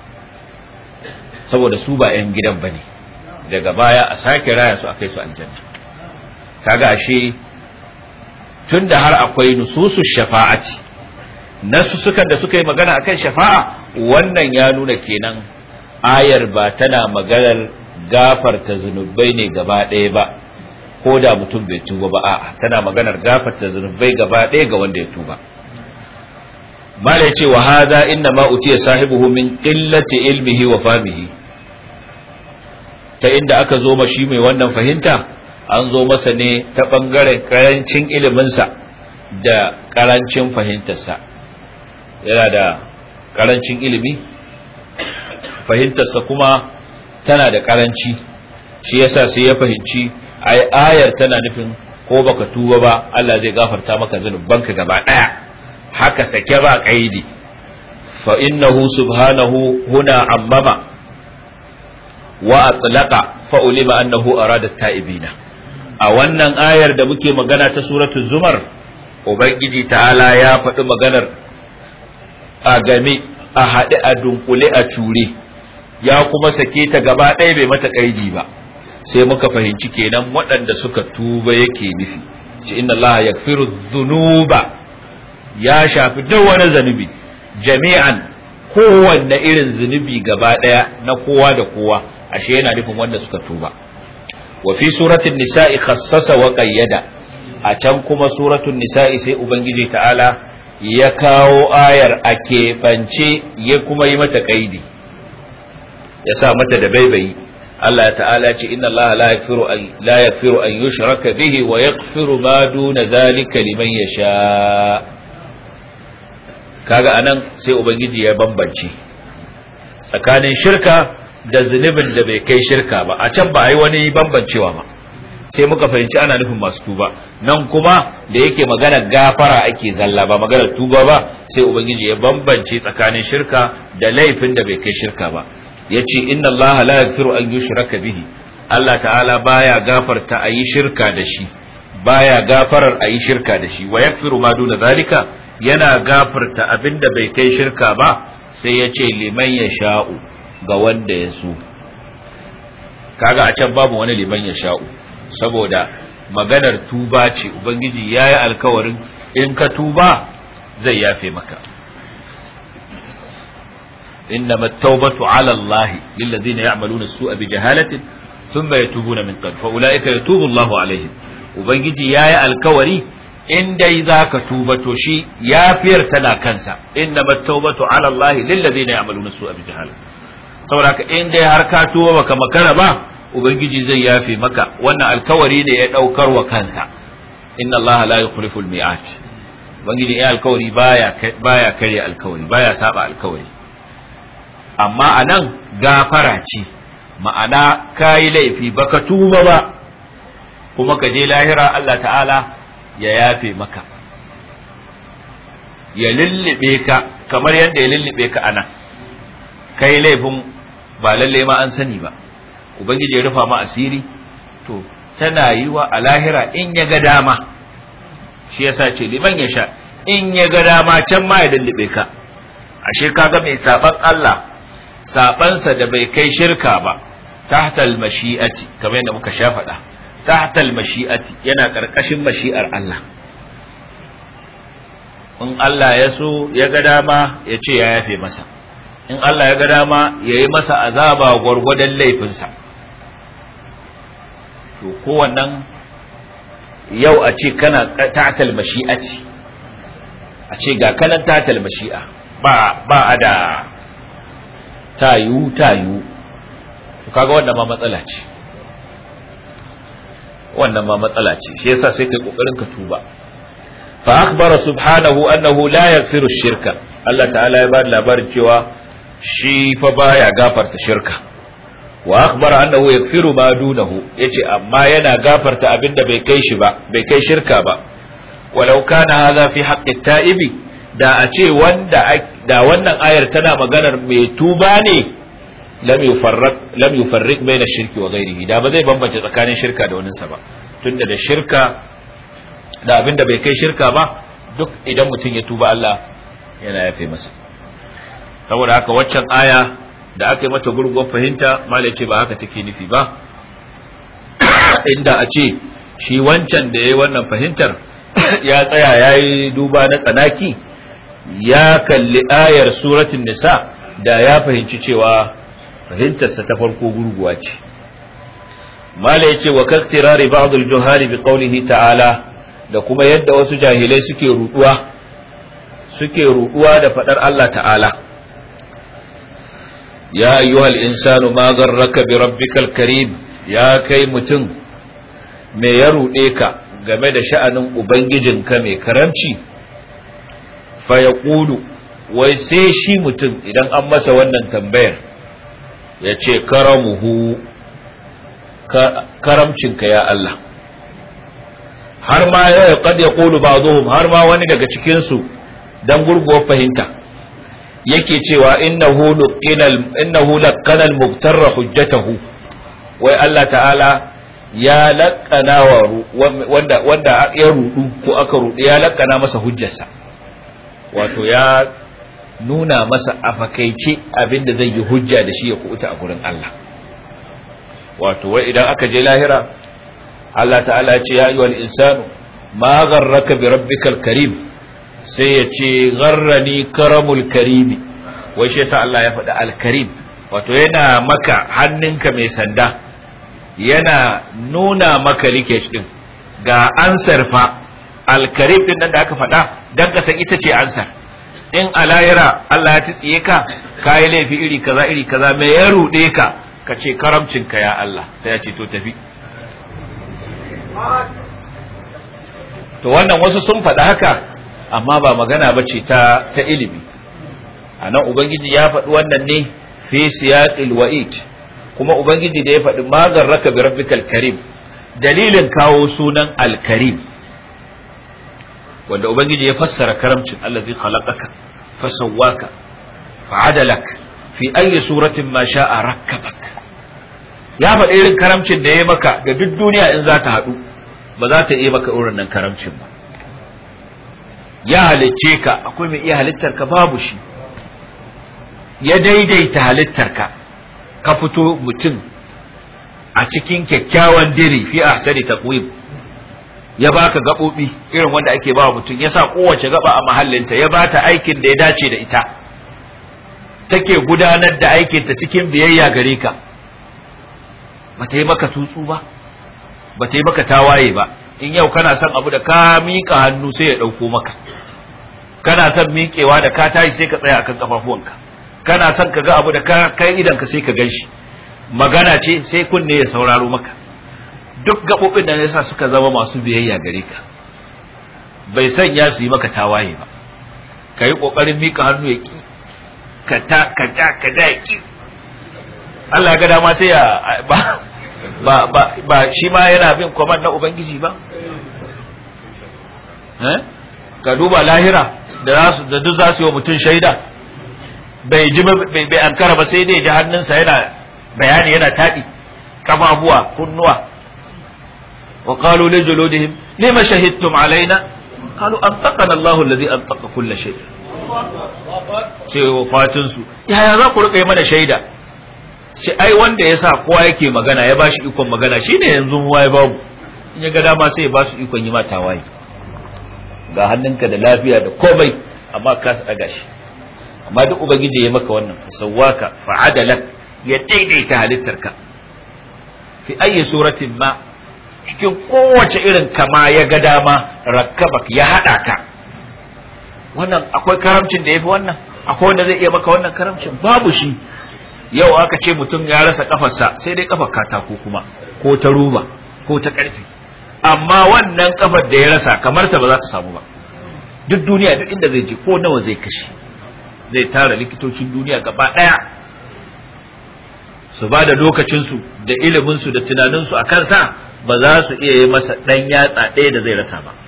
saboda su ba 'yan gidan ba ne, daga baya a sake raya su a kai su aljanna. Kaga ashe tun da har akwai nususu shafa'ati, nasussukan da suka yi magana akan shafa'a, wannan ya nuna kenan ayar ba tana maganar gafarta zunubai ne gaba ɗaya ba, ko da mutum bai tuba ba, a'a tana maganar gafarta zunubai gaba ɗaya ga wanda ya tuba. Mala ya ce wa hadha inna ma utiya sahibuhu min qillati ilmihi wa fahmihi, ta inda aka zo mashi mai wannan fahimta, an zo masa ne ta bangaren karancin iliminsa da karancin fahimtarsa. Yana da karancin ilimi, fahimtarsa kuma tana da karanci, shi yasa sai ya fahimci ai ayar tana nufin ko baka tuba ba Allah zai gafarta maka zanubanka gaba daya, haka sake ba kaidi. Fa innahu subhanahu huna ammama wa atlaqa fa ulima annahu arada at-ta'ibina. A wannan ayar da muke magana ta suratul zumar, ubangiji ta'ala ya faɗi maganar a game, a haɗe, a dunkule, a ture, ya kuma sake ta gaba ɗaya bai mata ƙaidi ba. Sai muka fahimci kenan waɗanda suka tuba yake nufi. Ce inna Allah yaghfiru dhunuba, ya shafi duk wani zanubi, jami'an, kowanne irin zunubi gaba ɗaya na kowa da kowa, ashe yana nufin wanda suka tuba. Wa fi suratul nisa'i khassasa wa qayyada, a can kuma suratul nisa'i sai ubangiji ta'ala ya kawo ayar a keɓance ya kuma yi mata ƙaidi, ya sa mata da baibayi. Allah ta'ala ce inna Allah la yaghfiru an yushraka bihi wa yaghfiru ma duna dhalika liman yasha. Kaga anan sai ubangiji ya bambance tsakanin shirka da zunubin da bai kai shirka ba. A can ba a yi wani bambancewa ba, sai muka fahimci ana nufin masu tuba. Nan kuma da yake magana gafara ake zalla ba magana tuba ba, sai ubangiji ya bambance tsakanin shirka da laifin da bai kai shirka ba. Yace inna Allah la yaghfiru an yushraka bihi, Allah ta'ala baya gafarta ayi shirka da shi, baya gafarar ayi shirka da shi. Wa yaghfiru ma duna zalika, yana gafarta abinda bai kai shirka ba, sai yace liman yasha'u, ga wanda ya so. Kaga a can babu wani liman yasha'u, saboda maganar tuba ce, ubangiji yayi alkawarin in ka tuba zai yafe maka. إنما التوبة على الله للذين يعملون السوء بجهالة ثم يتوبون من قبل فأولئك يتوب الله عليهم. وبنجي يا الكوري إن دي ذاك توبة شي يافير تنا كنسا إنما التوبة على الله للذين يعملون السوء بجهالة. saboda in dai har ka tuba baka makara ba, ubangiji zai yafe maka. Wannan alkawari ne ya daukar wa kansa, inna allaha la yukhlifu almi'at. ubangiji ya alkawari baya karya alkawari, baya saba alkawari. Amma anan gafara ce, ma'ana kayi laifi baka tuba ba kuma ka je lahira Allah ta'ala ya yafe maka, ya lullube ka kamar yadda ya lullube ka anan. Kai laifin ba lalle ma an sani ba, ubangiji ya rufa ma asiri, to tana yi wa a lahira in ya ga dama, shi yasa ce liman ya sha, in ya ga dama can ma ya lullube ka. Ashe kaga mai saban Allah, sabansa da bai kai shirka ba, tahtal mashi'ati, kamar yadda muka sha faɗa, tahtal mashi'ati yana ƙarƙashin mashi'ar Allah. In Allah ya so ya ga dama ya ce ya yafe masa, in Allah ya ga dama ya yi masa azaba gwargwadon laifinsa. To kowannan yau a ce kana tahtal mashi'ati, a ce ga kanan tahtal mashi'a, ba a da tayu to kaga wannan ma matsala ce, wannan ma matsala ce. Shi yasa sai kai kokarin ka tuba. Fa akhbara subhanahu annahu la yaghfiru ash-shirka, Allah ta'ala ya bada labarin cewa shi fa baya gafarta shirka. Wa akhbara annahu yaghfiru ma dunahu, yace amma yana gafarta abinda bai kai shi ba, bai kai shirka ba. Walau kana hadha fi haqqi at-ta'ibi, da a ce da wannan ayar tana maganar mai tuba ne, lam yufarriq baina shirki wa ghairihi, da ba zai bambance tsakanin shirka da waninsa ba, tunda da shirka da abinda bai kai shirka ba duk idan mutum ya tuba Allah yana yafe masa. Saboda haka waccan aya da aka yi mata gurguwar fahimta, malai ce ba haka take nufi ba. Inda a ce shi wancan da yayi wannan fahimtar ya tsaya yayi duba na tsanaki, ya kalli ayar suratul nisa, da ya fahimci cewa fahimtarsa ta farko gurguwa ce. Mala yace wa kaktirari ba'd al-juhali bi qawlihi ta'ala, da kuma yadda wasu jahilai suke ruduwa da fadar Allah ta'ala, ya ayyuhal insanu ma gharraka bi rabbikal karim, ya kai mutum me ya rude ka game da sha'anin ubangijinka mai karamci. Fa yaqulu, wai sai shi mutum idan an masa wannan tambayar ya ce karamuhu, karamcinka ya Allah. Har ma ya kad ya kulu ba'dhum, har ma wani daga cikin su dan gurguwar fahimta yake cewa innahu laqana al-mubtarra hujjatahu, wai Allah ta'ala ya laqana wanda ya rudu ko aka rudu, ya laqana masa hujjarsa, wato ya nuna masa a fakaice abinda zai yi hujja da shi ya kubuta a gurin Allah. Wato wai idan aka je lahira, Allah ta'ala ya ce ya ayyuhal insanu ma gharraka bi rabbikal karim, sai ya ce gharrani karamul karimi. Wai shi yasa Allah ya faɗi al-karim, wato yana maka hannunka mai sanda, yana nuna maka likesh din ga ansar fa. Al-karim din nan da aka faɗa dan ka san ita ce ansar. In a lahira Allah ya tsiye ka, kayi laifi iri kaza me ya rude ka, ka ce karamcinka ya Allah, sai ya ce to tafi. To wannan wasu sun faɗa haka, amma ba magana bace ta ilimi. Anan ubangiji ya faɗi wannan ne fi siyaqil wa'id, kuma ubangiji da ya faɗi ma garraka bi rabbikal karim, dalilin kawo sunan al-karim, wanda ubangiji ya fassara karamcin allazi khalaqaka fasawwaka fa'adalak fi ayi suratin ma sha'a rakkabak. Ya faɗi irin karamcin da ya maka da duk duniya in za ta haɗu ba za ta iya maka irin nan karamcin ba. Ya halicce ka, akwai mai iya halittar ka? Babu shi. Ya daidaita halittar ka, ka fito mutum a cikin kyakkyawan diri fi ahsani taqwim. Ya baka gabobi irin wanda ake ba mutum, ya sa kowace gaba a mahallinta, ya bata aikin da ya dace da ita, take gudanar da aikinta cikin biyayya gare ka. Bata yi maka tutsu ba, bata yi maka tawaye ba. In yau kana son abu da ka miƙa hannu sai ya ɗauko maka, kana son miƙewa da ka tashi sai ka tsaya akan kafafuwanka, kana son ka ga abu da ka kai idanka sai ka gan shi, magana ce sai kunne ya sauraro maka. Duk gaɓoɓin da yasa suka zama masu biyayya gare ka. bai sanya su yi maka tawaye ba, ka yi ƙoƙarin miƙa hannu ya ƙi, ka da ya ƙi, Allah ya ga dama sai ya ba shi ma yana bin kwaman na Ubangiji ba. Ka duba lahira da duk za su yi wa mutum shaida, bai ji bai ankara ba sai dai ji hannunsa yana bayani yana taɗi, kafafuwa, kunnuwa. Wa qalu li juludihim lima shahidtum alaina qalu antaqana Allahu allazi antaqa kull shay. Ce wa fatinsu yaya za ku rika yi mana shaida? Ce ai wanda ya sa kowa yake magana ya bashi ikon magana shine yanzu mu ya babu, in ya ga dama sai ya ba su ikon yi mata waye. Ga hannunka da lafiya da komai amma ka sa daga shi, amma duk ubangiji ya maka wannan sawwaka fa'adalak, ya daidaita halittarka fi ayi suratin ma, cikin kowace irin kama ya ga dama, rakkabak ya hada ka. Wannan akwai karamcin da yafi wannan? Akwai wanda zai iya maka wannan karamcin? Babu shi. Yau aka ce mutum ya rasa kafarsa, sai dai kafar katako kuma, ko ta roba ko ta karfe, amma wannan kafar da ya rasa kamar ta ba za ta samu ba. Duk duniya duk inda zai je ko nawa zai kashe, zai tara likitocin duniya gaba daya su ba da lokacinsu da iliminsu da tunaninsu a kansa, ba za su iya yi masa ɗan yatsa ɗaya da zai rasa ba.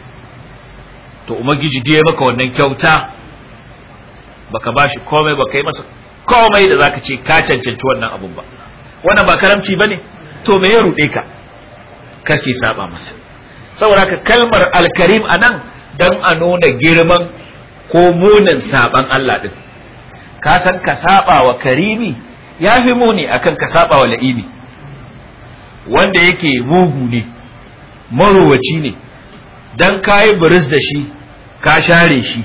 To ubangiji da ya maka wannan kyauta, baka bashi komai, baka yi masa komai da zaka ce ka cancanci wannan abun ba. Wannan ba karamci bane? To me ya ruɗe ka kake saba masa? Saboda haka kalmar alkarim anan dan a nuna girman ko munin saban Allah din. Ka san ka saba wa karimi ya fi muni akan ka saba wa la'imi. Wanda yake mugu ne, marowaci ne, dan kayi buris da shi ka share shi,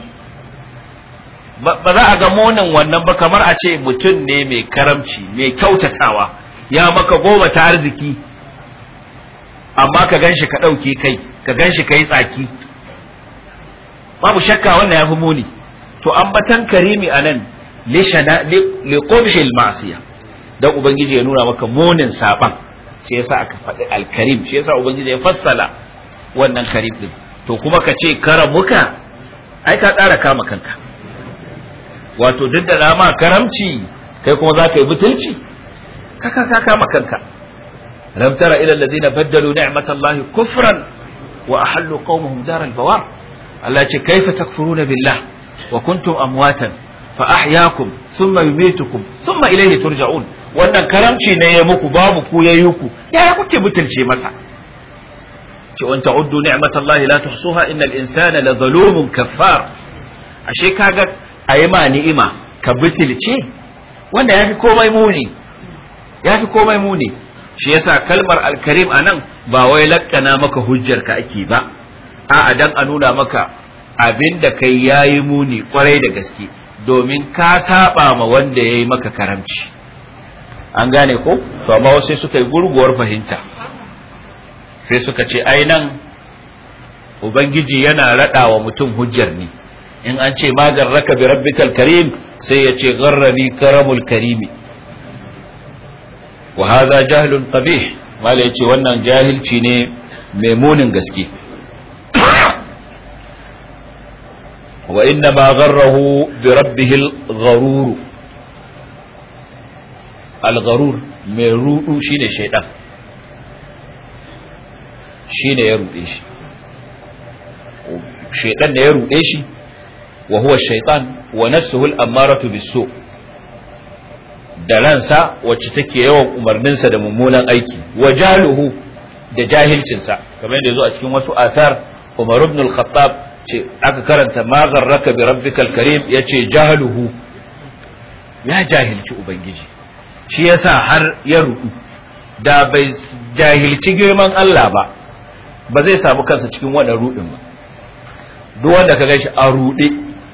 ba za a ga munin wannan ba, kamar a ce mutum ne mai karamci mai kyautatawa, ya maka goma ta arziki amma ka ganshi ka ɗauke kai, ka ganshi ka yi tsaki, babu shakka wannan ya fi muni. To ambatan karimi a nan li qubhil ma'siyah, dan ubangiji ya nuna maka munin saban, sai yasa aka faɗi alkarim, sai yasa ubangiji ya fassala wannan karim din. To kuma ka ce karamuka, ai ka ƙara kama kanka. Wato duk da dama karamci kai kuma za ka yi butulci, ka kama kanka. lam tara ila alladhina baddalu ni'matallahi kufran wa ahallu qaumahum daral bawar. Allah ce kaifa takfuruna billah wa kuntum amwatan fa ahyaakum thumma yumitukum thumma ilayhi turja'un. Wannan karamci ne ya muku, babu ku yayi ku, yaya kuke butulce masa? ce wa ta'uddu ni'matallahi la tuhsuha innal insana la zalumun kaffar. Ashe kaga ayi ma ni'ima ka butulce, wanda yafi komai muni, yafi komai muni. Shi yasa kalmar alkarim anan ba wai lakkana maka hujjar ka ake ba, a'a dan a nuna maka abinda kai yayi muni kwarai da gaske, domin ka saba ma wanda yayi maka karamci. An gane ko? To amma wasu suka yi gurguwar fahimta, sai suka ce ai nan ubangiji yana rada wa mutum hujjar ne. In an ce ma garraka bi rabbikal karim, sai ya ce gharrani karamul karimi. Wa hadha jahlun qabih, mala yace wannan jahilci ne mai munin gaske. Wa inna ma gharrahu bi rabbihil gharur. Al-gharur mai rudu shine shaytan, shine ya rude shi, shaytan ne ya rude shi. Wa huwa shaytan wa nafsuhu al-ammaratu bis-su', da ransa wacce take yawan umarninsa da mummunan aiki. Wa jaluhu, da jahilcinsa, kamar yadda yazo a cikin wasu asar. Umar ibn al-Khattab ce aka karanta ma gharraka bi rabbikal karim, yace jahaluhu, ya jahilci ubangiji, shi yasa har ya rudu. Da bai jahilci girman Allah ba, ba zai samu kansa cikin wannan rudin ba. Duk wanda ka gaishe a rude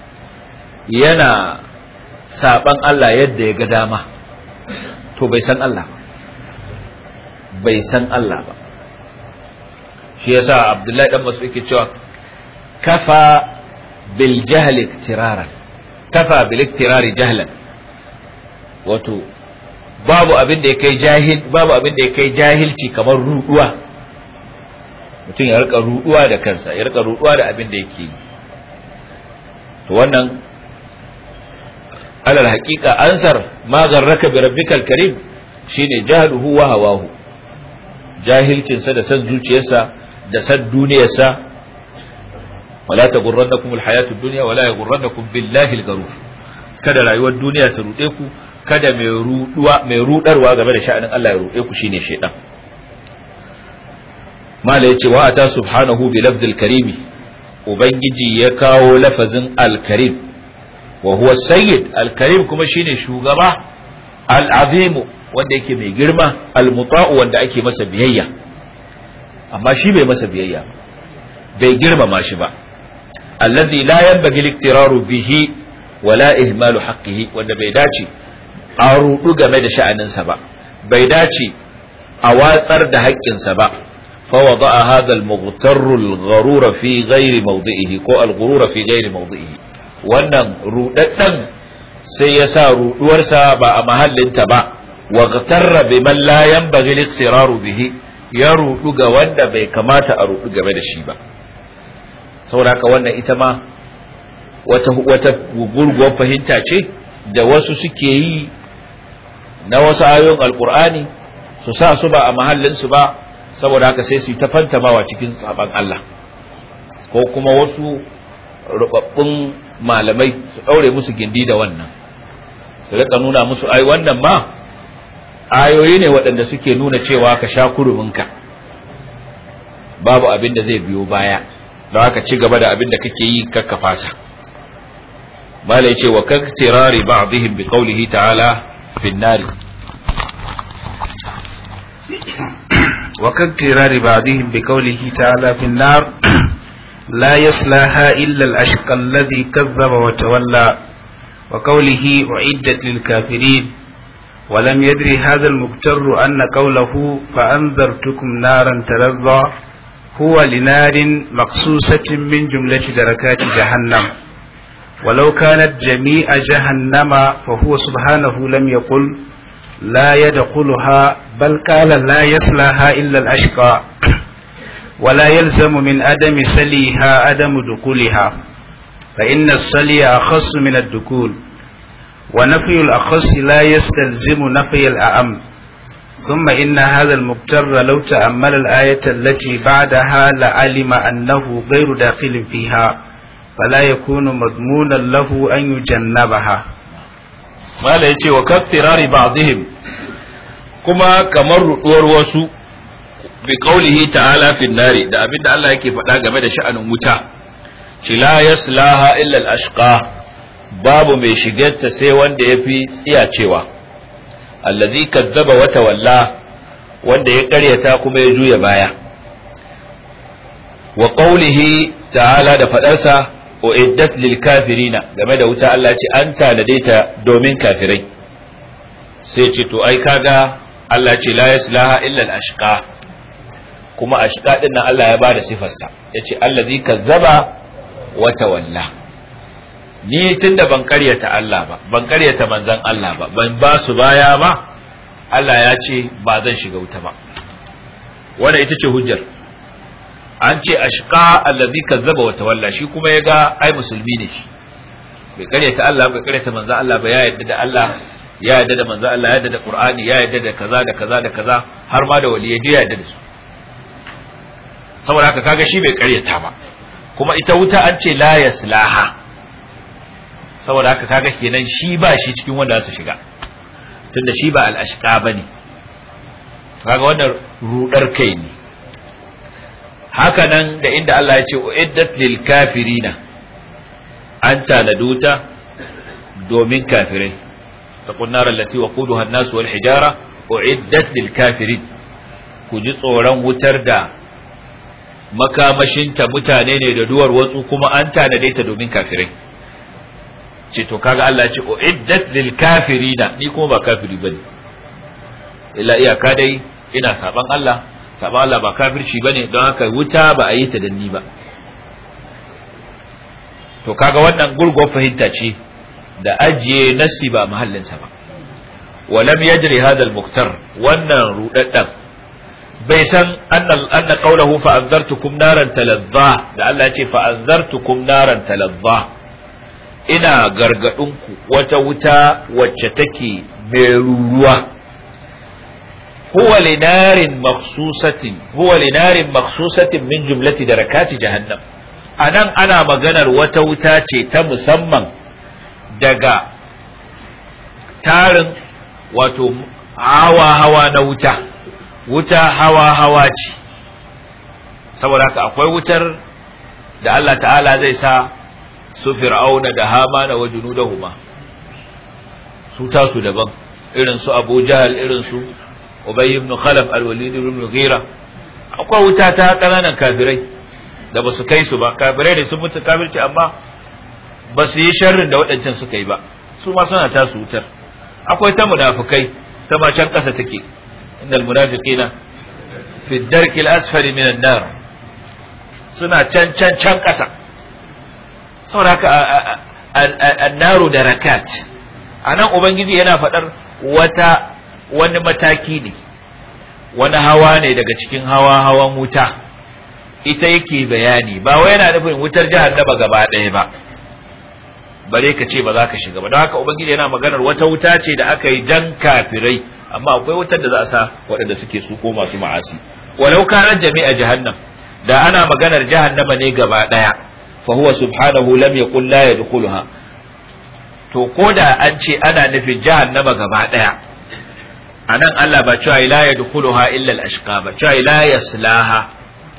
yana saban Allah yadda ya ga dama, to bai san Allah ba, bai san Allah ba. Shi yasa Abdullahi dan Mas'ud yake cewa kafa bil jahl iktiraran, kafa bil iktirari jahlan. Wato babu abin da ya kai jahilci kamar ruduwa. mutum ya rika ruduwa da kansa, ya rika ruduwa da abin da yake yi. To wannan alal haqiqa ansar ma garraka bi rabbikal karim shine jahluhu wa hawahu, jahilcin sa da san zuciyarsa da san duniyarsa. wala taghurrannakum alhayatud dunya wala yaghurrannakum billahi algharur, kada rayuwar duniya ta rude ku, kada mai rudarwa game da sha'anin Allah ya rude ku shine shaytan. mala yace wa ata subhanahu bi lafzil karimi, ubangiji ya kawo lafazin al-karim wa huwa sayyid. al-karim kuma shine shugaba, al-azim wanda yake mai girma, al-muta'u wanda ake masa biyayya, amma shi bai masa biyayya, bai girmama shi ba. alladhi la yanbaghi al-iktiraru bihi wala ihmalu haqqihi, wanda bai dace a rudu game da sha'aninsa ba, bai dace a watsar da haƙƙinsa ba. فوضع هذا المغتر الغرور في غير موضعه ko الغرور في غير موضعه, wannan rudaddan sai ya sa ruduwarsa ba a mahallinta ba. waghtarra biman la yanbaghi al-iqtiraru bihi, ya rudu ga wanda bai kamata a rudu game da shi ba. saboda haka wannan ita ma wata gurguwar fahimta ce da wasu suke yi na wasu ayoyin alqur'ani, su sa su ba a mahallinsu ba, saboda haka sai su yi ta fantamawa cikin tsaban Allah, ko kuma wasu rubabbun malamai su daure musu gindi da wannan, su rika nuna musu ai wannan ma ayoyi ne waɗanda suke nuna cewa ka sha kuruminka, babu abin da zai biyo baya, don haka ci gaba da abin da kake yi kakka fasa. malai ce wa kaktirari ba'dihim bi qawlihi ta'ala fi an-nar, وكاغترار بعضهم بقوله تعالى في النار لا يصلاها إلا الأشقى الذي كذب وتولى، وقوله أعدت للكافرين. ولم يدري هذا المغتر أن قوله فأنذرتكم نارا تلظى هو لنار مقصوصة من جملة دركات جهنم، ولو كانت جميع جهنم فهو سبحانه لم يقل لا يدخلها، بل قال لا يصلاها إلا الأشقى، ولا يلزم من عدم سليها عدم دخولها، فإن السلي أخص من الدخول، ونفي الأخص لا يستلزم نفي الأعم. ثم إن هذا المغتر لو تأمل الآية التي بعدها لعلم أنه غير داخل فيها، فلا يكون مضمونا له أن يجنبها. mala yace wa kaftirari ba'dihim, kuma kamar ruduwar wasu bi qaulihi ta'ala fi an-nari, da abinda Allah yake faɗa game da sha'anin wuta, ci la yaslaha illa al-ashqa, babu mai shigarta sai wanda yafi tsiyacewa, allazi kazzaba wa tawalla, wanda ya ƙaryata kuma ya juya baya. wa qaulihi ta'ala, da faɗarsa uiddat lil kafirina, game da wuta Allah ce an tanade ta domin kafirai. sai ce to ai kaga Allah ce la yaslaha illa al ashqa, kuma ashqa din nan Allah ya bada sifarsa, yace allazi kazzaba wa tawalla. ni tunda ban karyata Allah ba, ban karyata manzon Allah ba, ban ba su baya ba, Allah ya ce ba zan shiga wuta ba. wannan ita ce hujjar. an ce ashqa allazi kazzaba wa tawalla, shi kuma yaga ai musulmi ne shi, bai karyata Allah, bai karyata manzo Allah ba, ya yadda da Allah, ya yadda da manzo Allah, ya yadda da Qur'ani, ya yadda da kaza da kaza da kaza, har ma da waliyai ya yadda da su. saboda haka kaga shi bai karyata ba. kuma ita wuta an ce la yaslaha, saboda haka kaga kenan shi ba shi cikin wanda za su shiga, tunda shi ba al-ashqa bane. kaga wannan rudar kai ne. haka nan da inda Allah ya ce uiddat lil kafirina, an tanaduta domin kafirai, taqun nar allati waquduha an-nas wal hijara uiddat lil kafirin, ku ji tsoron wutar da makamashinta mutane ne da duwar watsu, kuma an tanade ta domin kafirai. ce to kaga Allah ya ce uiddat lil kafirina, ni kuma ba kafiri bane, illa iyaka dai ina saban Allah, saban Allah ba kafirci bane, don haka wuta ba a yi ta danni ba. to kaga wannan gurgur fahimta ce da ajiye nassi ba mahallinsa ba. walam yajri hadha al-muqtar, wannan rudaddan bai san anna qawluhu fa anzartukum naran talazza da Allah ya ce fa anzartukum naran talazza ina gargadinku wata wuta wacce take mai ruruwa huwa linarin makhsusatin min jumlati darakati jahannam anan ana maganar wata wuta ce ta musamman daga tarin wato hawa na wuta hawa ce saboda haka akwai wutar da Allah ta'ala zai sa su fir'auna da hamana wa junudahuma su tasu daban irin su Abu Jahl irin su Ubay ibn Khalaf al-Walid ibn Mughira akwai wuta ta kananan kafirai da basu kai su ba kafirai ne sun mutu kafirci amma basu yi sharrin da waɗancan suka yi ba su ma suna tasu wutar akwai ta munafikai ta ma can kasa take innal munafiqina fi ad-darki al-asfali min an-nar suna can kasa saboda haka an-naru darakat anan ubangiji yana fadar wani mataki ne wani hawa ne daga cikin hawan wuta ita yake bayani ba wai yana nufin wutar jahannama gaba ɗaya ba bare ka ce ba za ka shiga ba don haka ubangiji yana maganar wata wuta ce da aka yi dan kafirai amma akwai wutar da za a sa waɗanda suke su ko masu ma'asi walau kana jami'a jahannam da ana maganar jahannama ne gaba ɗaya fa huwa subhanahu lam yaqul la yadkhuluha to koda an ce ana nufin jahannama gaba ɗaya anan Allah ba cewa la yadkhuluha illa al-ashqa ba cewa la yaslaha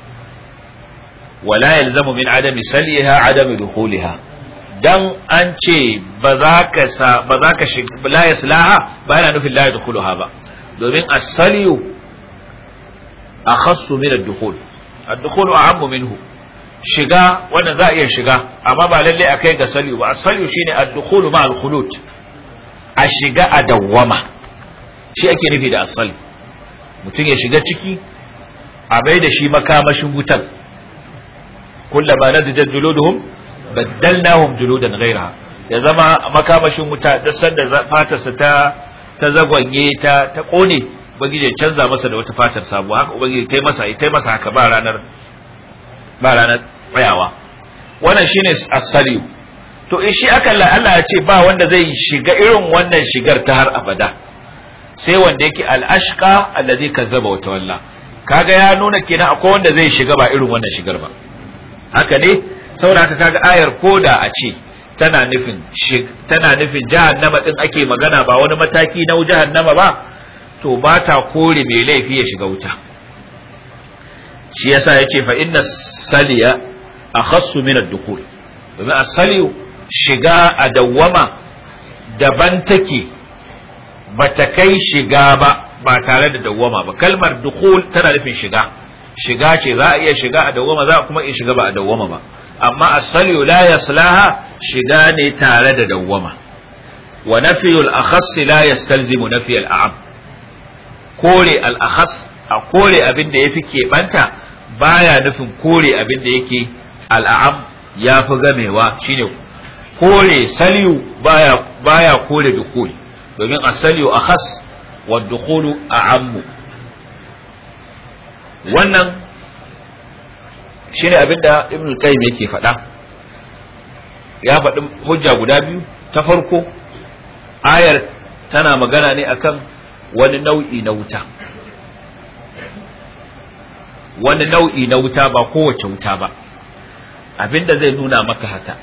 wala yalzamu min adami saliha adami dukhuliha dan an ce ba za ka shiga la yaslaha ba yana nufin la yadkhuluha ba domin as-saliyu akhassu min ad-dukhul ad-dukhulu a'ammu minhu shiga wannan za a iya shiga amma ba lalle akai ga saliyu ba as-saliyu shine ad-dukhulu ma al-khulud a shiga a dawwama shi ake nufi da as-sali mutum ya shiga ciki a bai da shi makamashin wutan kullama nadijat juluduhum baddalnahum juludan ghayraha ya zama makamashin wuta da sanda fatarsa ta zagwanye ta kone ubangiji ya canza masa da wata fatar sabuwa haka ubangiji tai masa haka ba ranar tsayawa wannan shine as-sali to in shi aka Allah ya ce ba wanda zai shiga irin wannan shigar ta har abada sai wanda yake al-ashqa alladhi kazzaba wa tawalla kaga ya nuna kenan akwai wanda zai shiga ba irin wannan shigar ba haka ne saboda haka kaga ayar koda a ce tana nufin jahannama din ake magana ba wani mataki na jahannama ba to ba ta kore mai laifi ya shiga wuta shi yasa yace fa inna saliya akhassu min ad-dukhul domin as-saliyu shiga a dawwama daban take bata kai shiga ba tare da dawwama ba kalmar dukhul tana nufin shiga ce za a iya shiga a dawwama za a kuma iya shiga ba a dawwama ba amma as-saliyu la yaslaha shiga ne tare da dawwama wa nafiyul akhas la yastalzimu nafi al-a'am kore al-akhas a kore abin da yafi keɓanta baya nufin kore abin da yake al-a'am yafi gamewa shine kore saliyu baya kore dukul domin as-saliyu akhas wa ad-dukhulu a'ammu wannan shine abinda ibn al-qayyim yake faɗa ya faɗi hujja guda biyu ta farko ayar tana magana ne akan wani nau'i na wuta ba kowace wuta ba abinda zai nuna maka haka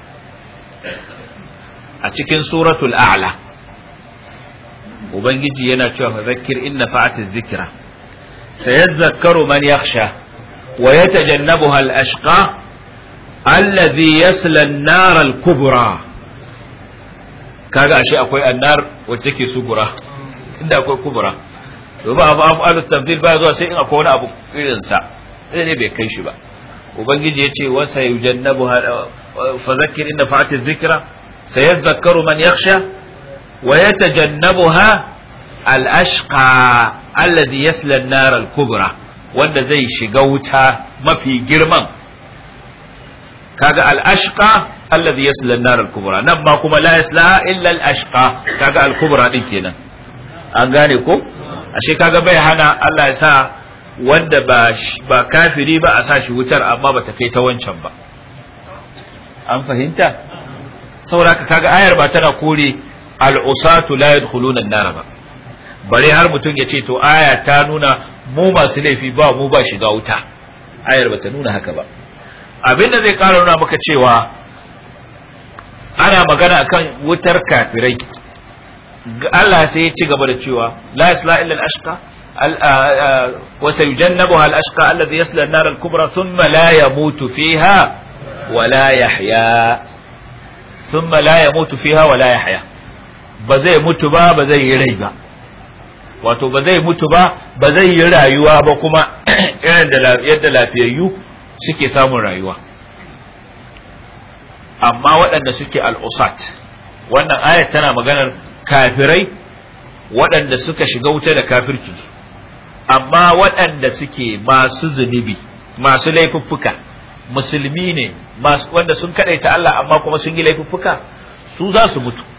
a cikin suratul a'la ubangiji yana cewa zakir inna fa'atiz zikra sayadhakkaru man yakhsha ويتجنبها الأشقى الذي يصلى النار الكبرى kaga ashe akwai annar wacce take sugura inda akwai kubra to ba afu tamthil ba zuwa sai in akwai wani abu irin sa sai ne bai kai shi ba ubangiji yace wa sayujannabuha fa zakkir inna fa'ati dhikra sayadhakkaru man yakhsha wa yatajannabuha al-ashqa alladhi yasla an-nar al-kubra wanda zai shiga wuta mafi girman kaga al-ashqa alladhi yasla an-nar al-kubra nan ba kuma la yaslaha illa al-ashqa kaga al-kubra din kenan an gane ko ashe kaga bai hana Allah ya sa wanda ba kafiri ba a sa shi wutar amma ba ta kai ta wancan ba. An fahimta? Saboda kaga ayar ba tana kore al'usatu la yadkhuluna an-nar ba, bare har mutum ya ce to aya ta nuna mu masu laifi ba mu ba shiga wuta. Ayar ba ta nuna haka ba. Abinda zai ƙara nuna maka cewa ana magana akan wutar kafirai, Allah sai ya ci gaba da cewa la yasla illa al-ashqa wa sayujannabuha al-ashqa alladhi yasla an-nar al-kubra thumma la yamutu fiha wa la yahya. Thumma la yamutu fiha wa la yahya, ba zai mutu ba, ba zai yi rai ba. Wato ba zai mutu ba, ba zai yi rayuwa ba, kuma irin da yadda lafiyayyu suke samun rayuwa. Amma waɗanda suke al'usat, wannan ayat tana maganar kafirai waɗanda suka shiga wuta da kafircinsu, amma waɗanda suke masu zunubi, masu laifuffuka, musulmi ne, wanda sun kaɗaita Allah amma kuma sun yi laifuffuka, su za su mutu.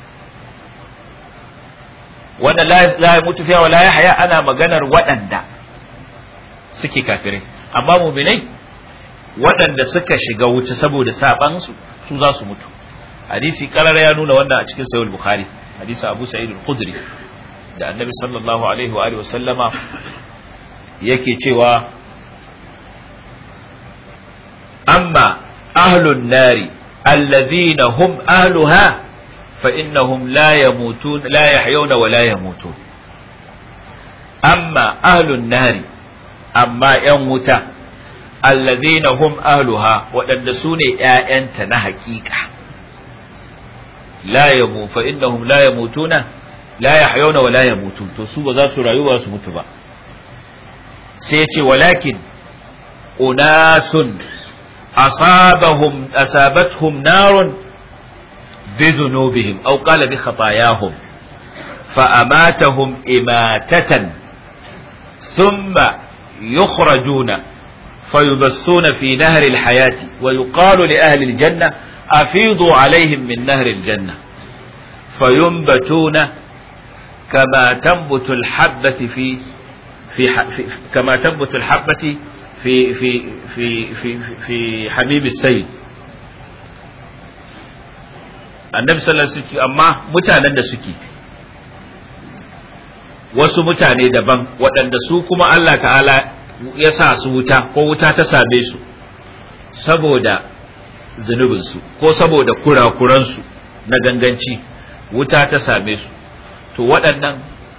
Wannan la ya mutu fiya wa la ya haya, ana maganar waɗanda suke kafirai, amma muminai waɗanda suka shiga wuta saboda sabansu su za su mutu. Hadisi karar ya nuna wannan a cikin sahih bukhari, hadisi Abu Sa'id al-Khudri da Annabi sallallahu alaihi wa alihi wa sallama yake cewa amma ahlun nari alladhina hum ahluha fa innahum la yamutun la yahyuna wa la yamutun. Amma ahlun nari, amma yan wuta, alladhina hum ahluha, waɗanda su ne ‘ya'yanta na haƙiƙa, fa innahum la yamutuna la yahyuna wa la yamutun, to su ba za su rayu ba su mutu ba. Sai ya ce walakin unasun asabathum narun bi dhunubihim aw qala bi khatayahum fa amatahum imatatan thumma yukhrajuna فيبثون في نهر الحياة ويقال لأهل الجنة أفيضوا عليهم من نهر الجنة فينبتون كما تنبت الحبة كما تنبت الحبة في حبيب السيل. النبي صلى الله عليه وسلم أما متانا سكي wasu mutane daban waɗanda su kuma Allah ta'ala ya sa su wuta, ko wuta ta same su saboda zunubinsu ko saboda kurakuransu na ganganci, wuta ta same su, to waɗannan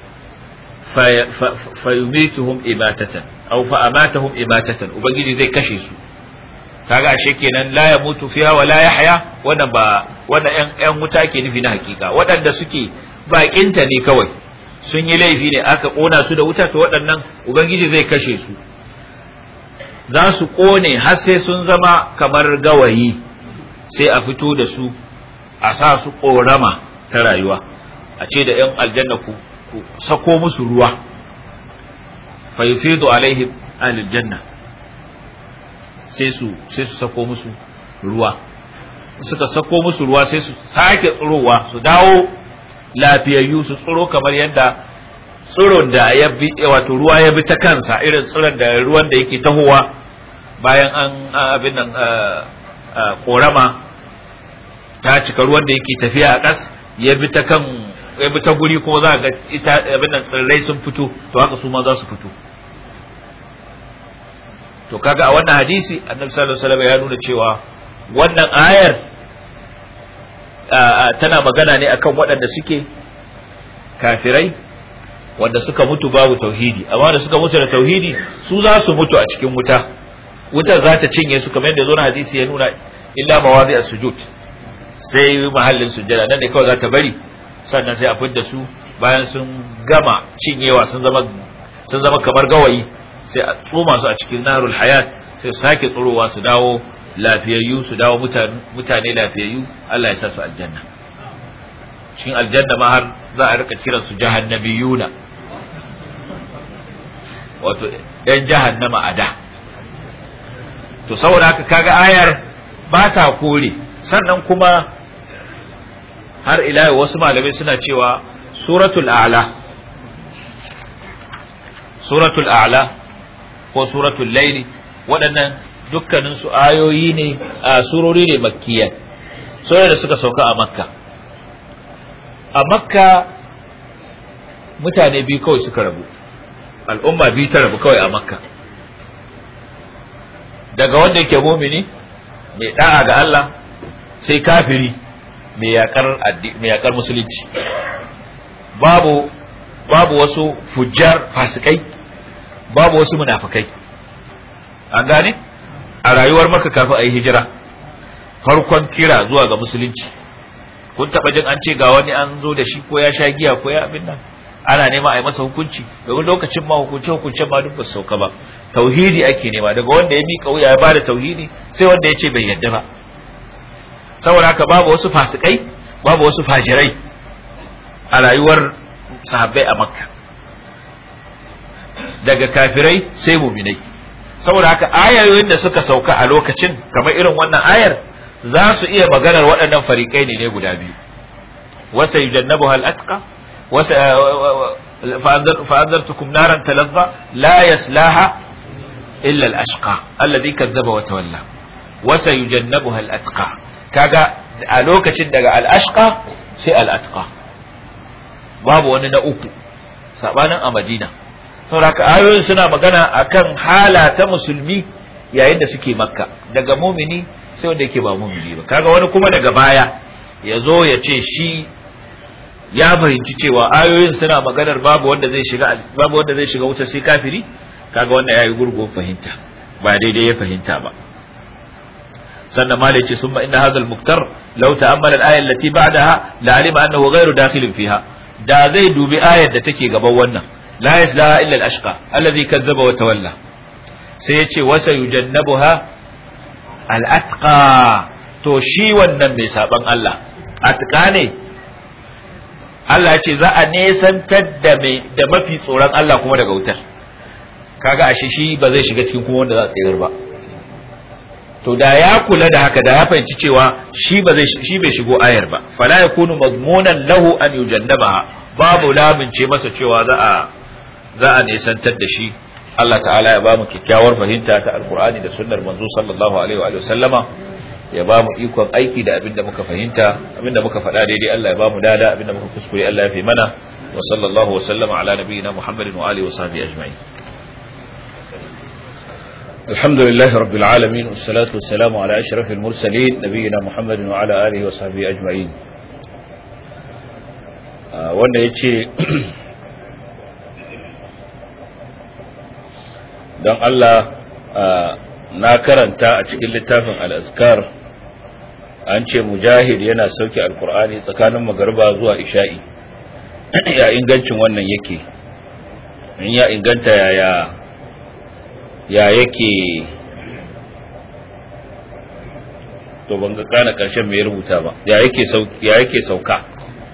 fayumituhum imatatan aw fa'amatahum imatatan, ubangiji zai kashe su. Kaga ashe kenan la yamutu fiha wa la yahya, wannan yan wuta ke nufi na hakika. Waɗanda suke baƙinta ne kawai, sun yi laifi ne aka ƙona su da wuta, to waɗannan ubangiji zai kashe su, za su ƙone har sai sun zama kamar gawayi, sai a fito da su a sa su ƙorama ta rayuwa, a ce da ‘yan aljanna ku sako musu ruwa, fa yufidu alaihim ahlul janna, sai su sako musu ruwa. Suka sako musu ruwa sai su sake tsirowa, su dawo lafiyayyu, su tsiro kamar yadda tsiron da ya bi, wato ruwa ya bi ta kansa, irin tsiron da ruwan da yake tahowa bayan an abin nan korama ta cika, ruwan da yake tafiya a ƙas ya bi ta guri, kuma za ga abin nan tsirrai sun fito, to haka su ma za su fito. To kaga a wannan hadisi annabi sallallahu alaihi wasallam ya nuna cewa wannan ayar tana magana ne akan waɗanda suke kafirai, wanda suka mutu babu tauhidi, amma da suka mutu da tauhidi su za su mutu a cikin wuta, wutar za ta cinye su, kamar yadda zo na hadisi ya nuna illa mawadi as-sujud, sai mahallin sujjada nan ne kawai za ta bari, sannan sai a fidda su bayan sun gama cinyewa, sun zama kamar gawayi, sai a tsoma su a cikin narul hayat, sai su sake tsirowa, su dawo lafiyayyu, su dawo mutane lafiyayyu, Allah ya sa su aljanna. Cikin aljanna ma har za a rika kiran su jahannabiyuna, wato ɗan jahannama a da. To saboda haka kaga ayar ba ta kore. Sannan kuma har ila wasu malamai suna cewa suratul a'la ko suratul layli, waɗannan dukkanin su ayoyi ne a surori ne makkiyya, sura da suka sauka a makka. A makka mutane biyu kawai suka rabu, al'umma biyu ta rabu kawai a makka, daga wanda yake mumini mai da'a ga Allah sai kafiri mai yakar musulunci. babu wasu fujjar fasikai, babu wasu munafikai. An gane a rayuwar Makka kafin ayi hijira, farkon kira zuwa ga musulunci, kun taba jin an ce ga wani an zo da shi ko ya sha giya ko ya abin nan ana nema a yi masa hukunci? domin lokacin ma hukuncen ma duk ba su sauka ba. Tauhidi ake nema daga wanda ya miƙa wuya ya bada tauhidi, sai wanda ya ce bai yadda ba. Saboda haka babu wasu fasikai, babu wasu fajirai a rayuwar sahabbai a Makka, daga kafirai sai mu'minai. Saboda haka ayoyin da suka sauka a lokacin kamar irin wannan ayar za su iya maganar waɗannan fariƙai ne guda biyu. Wasa yujannabuha al-atqa فأنذرتكم نارا تلظى لا يصلاها إلا الأشقى الذي كذب وتولى وسيجنبها الأتقى. كاغا ألوكشن دغا الأشقى سي الأتقى، babu wani na uku sabanin a Madina. Saboda haka ayoyin suna magana akan hala ta musulmi yayin da suke Makka, daga mumini sai wanda yake ba mumini ba. Kaga wani kuma daga baya ya zo ya ce shi ya fahimci cewa ayoyin suna maganar babu wanda zai shiga wuta sai kafiri. Kaga wannan yayi gurgun fahimta, ba daidai ya fahimta ba. sannan ma yace summa inna hadha al-muktar law ta'ammala al-aya allati ba'daha la'alima annahu ghayru dakhilin fiha. Da zai dubi ayar da take gaban wannan, la yaslaha illa al-ashqa alladhi kazzaba wa tawalla, sai yace wasa yujannabuha al-atqa. To shi wannan mai saban Allah atqa ne, Allah ce za a nesantar da mafi tsoron Allah kuma daga wutar. Kaga ashe shi ba zai shiga cikin kuma wanda za a tsayar ba. To da ya kula da haka, da ya fahimci cewa shi bai shigo ayar ba, fala yakunu mazmunan lahu an yujannabaha, babu lamince masa cewa za a nesantar da shi. Allah ta'ala ya ba mu kyakkyawar fahimta ta alqur'ani da sunnar manzo sallallahu alaihi wa sallama, ya ba mu ikon aiki da abinda muka fahimta, abinda muka faɗa daidai Allah ya ba mu dada, abinda muka kuskure Allah ya fi mana. Wa sallallahu wa sallama ala nabiyyina Muhammadin wa alihi wa sahbihi ajma'in. Alhamdulillahi rabbil alamin, wassalatu wassalamu ala ashrafil mursalin nabiyyina Muhammadin wa ala alihi wa sahbihi ajma'in. Wanda yace dan Allah, na karanta a cikin littafin al-azkar an ce mujahid yana sauke alkur'ani tsakanin magariba zuwa isha'i. Ya ingancin wannan yake? In ya inganta ya yake? To ban ga kana karshen mai rubuta ba. Ya yake sauka?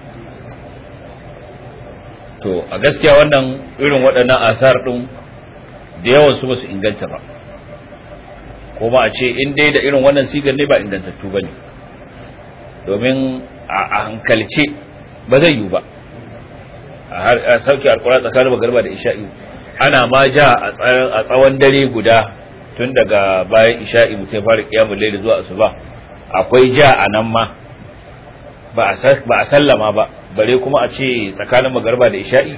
To a gaskiya wannan irin waɗannan asar din da yawan su ba su inganta ba, kuma a ce in dai da irin wannan sigar ne ba ingantattu bane, domin a hankalce ba zai yiwu ba a sauke alkur'ani tsakanin magariba da isha'i. Ana ma ja a tsawon dare guda, tun daga bayan isha'i mutum ya fara kiyamul layl zuwa asuba, akwai ja a nan ma ba a sallama ba, bare kuma a ce tsakanin magariba da isha'i.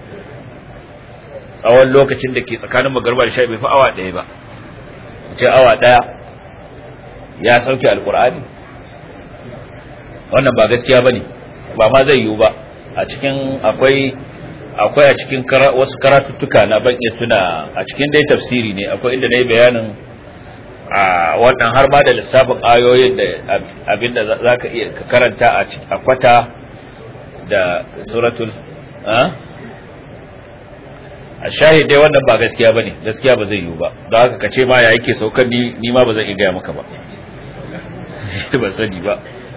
Tsawon lokacin da ke tsakanin magariba da isha'i bai fi awa ɗaya ba, ce awa ɗaya ya sauke alkur'ani. Wannan ba gaskiya bane, ba ma zai yiwu ba. A cikin akwai a cikin wasu karatuttuka na ban iya tuna, a cikin dai tafsiri ne akwai inda nayi bayanin a wannan har ma da lissafin ayoyin da abinda zaka iya ka karanta a kwata da suratul a shahid dai. Wannan ba gaskiya bane, gaskiya ba zai yiwu ba. Don haka kace ma ya yake saukar ni ma ba zan iya gaya maka ba ba sani ba.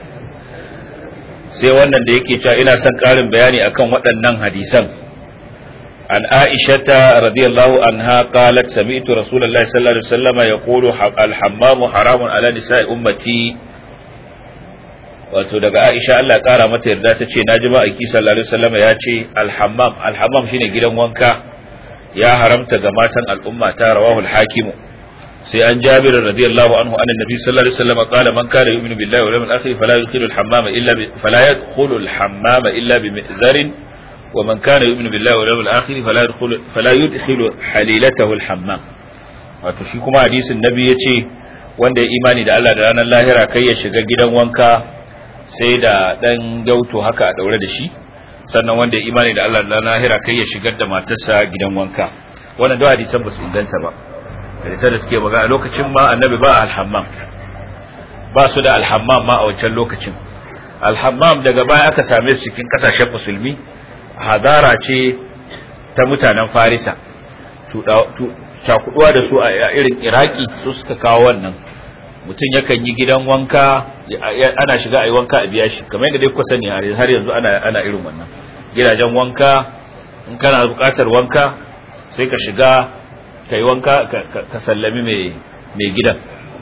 Sai wannan da yake cewa ina son ƙarin bayani akan waɗannan hadisan. An Aishata radiyallahu anha qalat sami'tu Rasulullahi sallallahu alaihi wasallam yaqulu al-hammamu haramun ala nisa'i ummati. Wato daga Aisha Allah ƙara mata yarda tace naji ba aiki sallallahu alaihi wasallam ya ce al-hammam shine gidan wanka, ya haramta ga matan al'umma ta rawahu al-hakim sai an Jabir radiyallahu anhu anna nabi sallallahu alaihi wasallam qala man kana yu'minu billahi wal yawmil akhir fala yadkhulu al-hammama illa bi mi'zarin wa man kana yu'minu billahi wal yawmil akhir fala yudkhilu halilatahu al-hammam. Wato shi kuma hadisin nabi yace wanda ya imani da Allah da ranar lahira kai ya shiga gidan wanka sai da dan gauto haka a daure da shi, sannan wanda ya imani da Allah da ranar lahira kai ya shigar da matarsa gidan wanka. Wannan da hadisan ba su inganta ba, hadisan da suke magana lokacin ma annabi ba alhammam, ba su da alhammam ma a wancan lokacin. Alhammam daga baya aka same su cikin kasashen musulmi, hadara ce ta mutanen Farisa, cakuduwa da su a irin Iraki su suka kawo wannan. Mutum yakan yi gidan wanka, ana shiga a yi wanka a biya shi, kamar yadda dai kuka sani har yanzu ana irin wannan gidajen wanka. In kana buƙatar wanka sai ka shiga ka yi wanka ka sallami mai gidan.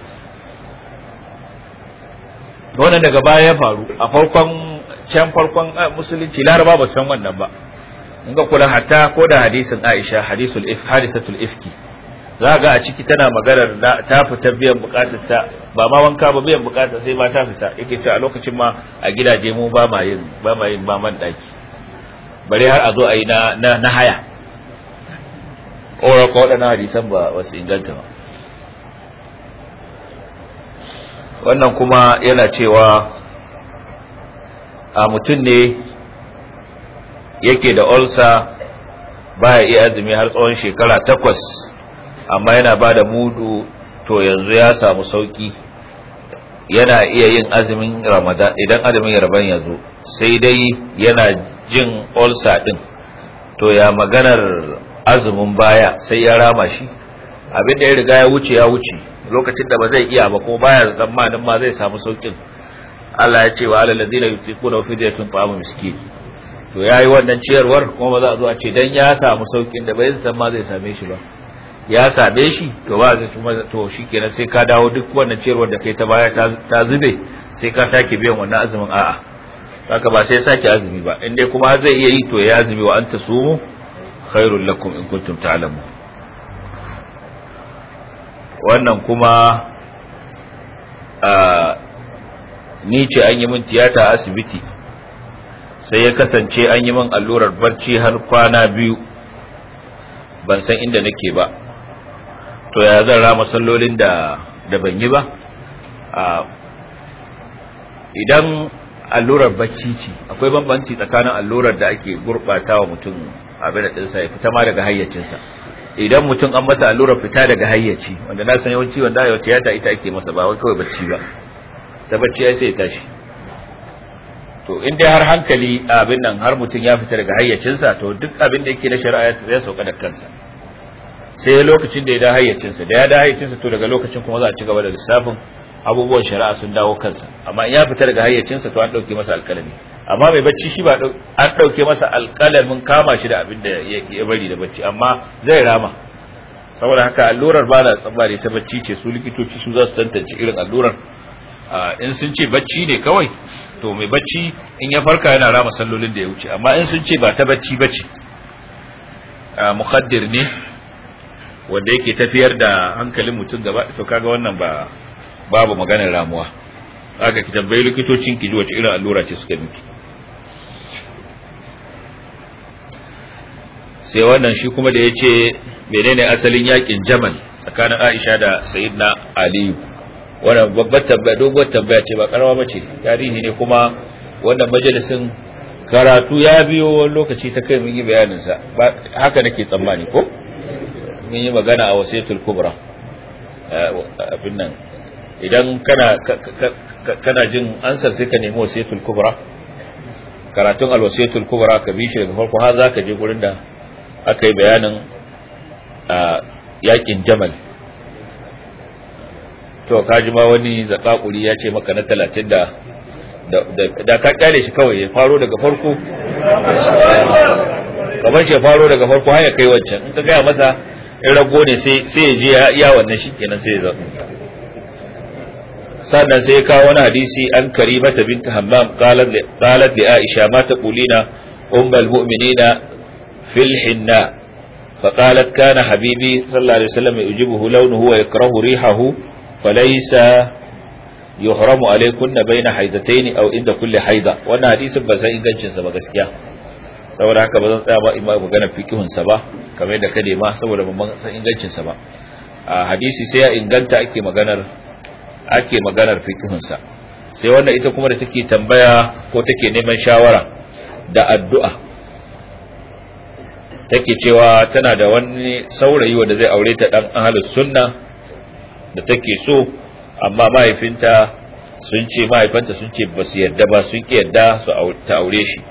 Wannan daga baya ya faru a farkon musulunci. Laraba ba san wannan ba. In ga kula hatta ko da hadisin Aisha, hadisatul ifki, za ga a ciki tana maganar ta fita biyan bukatar ta, ba ma wanka ba, biyan bukatar sai ma ta fita. Yake ta a lokacin ma a gidaje mu ba ma yin ba man daki, bare har a zo a yi na haya. Ora ko wadannan hadisan ba wasu inganta ba. Wannan kuma yana cewa a mutum ne yake da ulcer, baya iya azumi har tsawon shekara 8, amma yana ba da mudu, to yanzu ya samu sauki, yana iya yin azumin Ramadan idan azumin Ramadan ya zo, sai dai yana jin ulcer din. To ya maganar azumin baya, sai ya rama shi? Abin da ya riga ya wuce lokacin da ba zai iya ba, ko baya tsammanin ma zai samu saukin. Allah ya ce wa alal ladina yutiquna fidyatun ta'amu miskin. To yayi wannan ciyarwar, kuma ba za a zo a ce dan ya samu saukin da bai san ma zai same shi ba, ya same shi to ba zai kuma to shikenan sai ka dawo duk wannan ciyarwar da kai ta baya ta zube, sai ka sake biyan wannan azumin. A'a, haka ba sai sake azumi ba. In dai kuma zai iya yi to ya azumi, wa anta sumu khairul lakum in kuntum ta'lamun. Wannan kuma ni ce an yi min tiyata a asibiti, sai ya kasance an yi min allurar barci har kwana 2, ban san inda nake ba. To ya zan rama sallolin da ban yi ba? Idan allurar bacci ce, akwai bambanci tsakanin allurar da ake gurbata wa mutum abin da ɗinsa ya fita ma daga hayyacinsa. Idan mutum an masa allurar fita daga hayyaci, wanda na san yawanci wanda ya tiyata ita ake masa, ba wai kawai bacci ba, ta bacci ai sai ya tashi. To in dai har hankali abin nan har mutum ya fita daga hayyacinsa, to duk abin da yake na shari'a ya sauka da kansa, sai lokacin da ya da hayyacinsa. Da ya da hayyacinsa, to daga lokacin kuma za a ci gaba da lissafin abubuwan shari'a sun dawo kansa. Amma in ya fita daga hayyacinsa, to an dauke masa alƙalami. Amma mai bacci shi ba an dauke masa alƙalamin kama shi da abin da ya bari da bacci, amma zai rama. Saboda haka allurar ba da tsammani ta bacci ce, su likitoci su za su tantance irin allurar. In sun ce bacci ne kawai, to mai bacci in ya farka yana rama sallolin da ya wuce. Amma in sun ce ba ta bacci bace, mukhaddir ne wanda yake tafiyar da hankalin mutum gaba, to kaga wannan babu maganar ramuwa. Haka ki tambayi likitocin ki ji wace irin allura ce suka miki. Sai wannan shi kuma da yace menene asalin yakin Jamal tsakanin Aisha da Sayyidina Ali. Wannan babbar tambaya, doguwar tambaya ce, ba karama bace, tarihi ne, kuma wannan majalisin karatu ya biyo wani lokaci ta kai mun yi bayanin sa. Haka nake tsammani ko mun yi magana a wasiyatul kubra. Abin nan idan kana jin ansar sai ka nemi wasiyatul kubra, karatun al-wasiyatul kubra ka bi shi daga farko har zaka je gurin da aka yi bayanin yakin Jamal. To kaji ma wani zakakuri ya ce maka na 30 da ka kyale shi kawai ya faro daga farko, kamar shi ya faro daga farko har ya kai wancan. In ka gaya masa in rago ne sai ya je ya wannan shikenan sai ya zaɓi. Sannan sai ya kawo wani hadisi an Karimata bint Hammam qalat li Aisha ma taqulina ummul mu'minina fil hinna, فقالت كان حبيبي صلى الله عليه وسلم يعجبه لونه ويكره ريحه فليس يحرم عليكن بين حيضتين أو عند كل حيضة. وأن حديث بس إنجنشن سبا gaskiya saboda haka ba zan tsaya ba in ma magana fiqhun sa ba kamar da kade ma saboda ban san ingancin sa ba. A hadisi sai ya inganta ake maganar fiqhun sa. Sai wannan ita kuma da take tambaya ko take neman shawara da addu'a, take cewa tana da wani saurayi wanda zai aure ta dan ahlus sunna da take so, amma mahaifanta sun ce ba su yadda ba, sun ki yadda ta aure shi.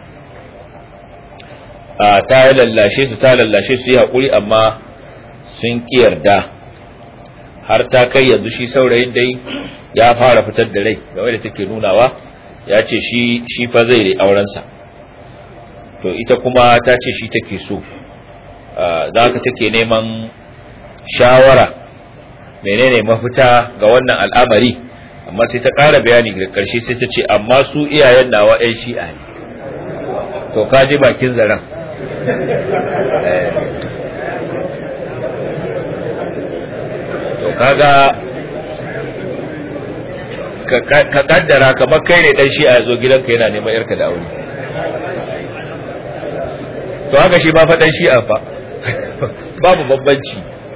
Ta lallashe su yi haƙuri, amma sun ki yarda, har ta kai yanzu shi saurayin dai ya fara fitar da rai game da take nunawa, ya ce shi fa zai aurensa. To ita kuma ta ce shi take so, za ka take neman shawara menene mafita ga wannan al'amari. Amma sai ta ƙara bayani da ƙarshe sai ta ce amma su iyayen nawa 'yan shi'a ne. To ka ji bakin zaren. To kaga ka kaddara kamar kai ne dan shi'a ya zo gidanka yana neman yarka da aure. To haka shi ba fa dan shi'a fa babu bambanci,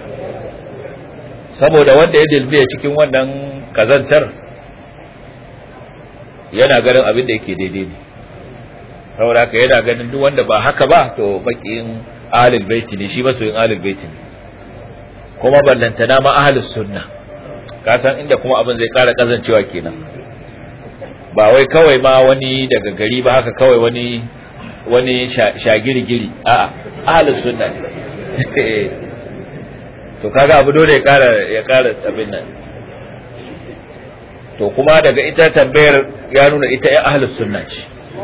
saboda wanda ya dilbiya cikin wannan kazantar yana ganin abin da yake daidai ne, saboda haka yana ganin duk wanda ba haka ba to bakin ahlul baiti ne, shi masoyin ahlul baiti ne, kuma ballantana ma ahlus sunna. Ka san inda kuma abin zai kara kazancewa kenan, ba wai kawai ma wani daga gari ba, haka kawai wani shagirigiri, a'a ahlus sunna ne. To kaga abu dole ya kara abin nan. To kuma daga ita tambayar ya nuna ita ya ahlus sunna ce,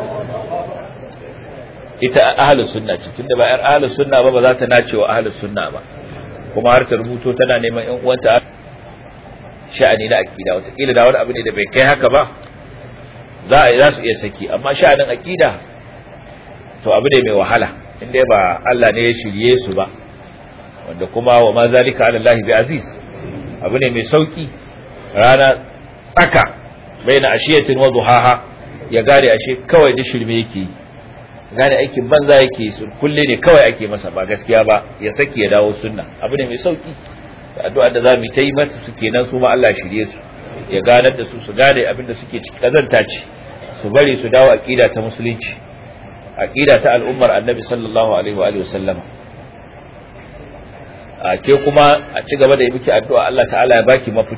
ita ahlus sunna ce, tunda ba yar ahlus sunna ba za ta nace wa ahlus sunna ba, kuma har ta rubuto tana neman ƴan uwanta sha'ani na aqida. Wataƙila da wani abu ne da bai kai haka ba za su iya saki, amma sha'anin aqida to abu ne mai wahala, inda ba Allah ne ya shirye su ba, wanda kuma wa ma zalika ala Allah bi aziz, abu ne mai sauki. Rana tsaka baina ashiyatin wa duhaha ya gane ashe kawai da shirme yake, gane aikin banza yake, su kulle ne kawai ake masa ba gaskiya ba, ya saki ya dawo sunna, abu ne mai sauki. Addu'a da zamu ta yi masa su kenan, su ma Allah shirye su, ya ganar da su gane abin da suke ciki kazanta ce, su bari su dawo aqida ta musulunci, aqida ta al'ummar annabi sallallahu alaihi wa alihi wasallam. Ke kuma a ci gaba da yi miki addu'a Allah ta'ala ya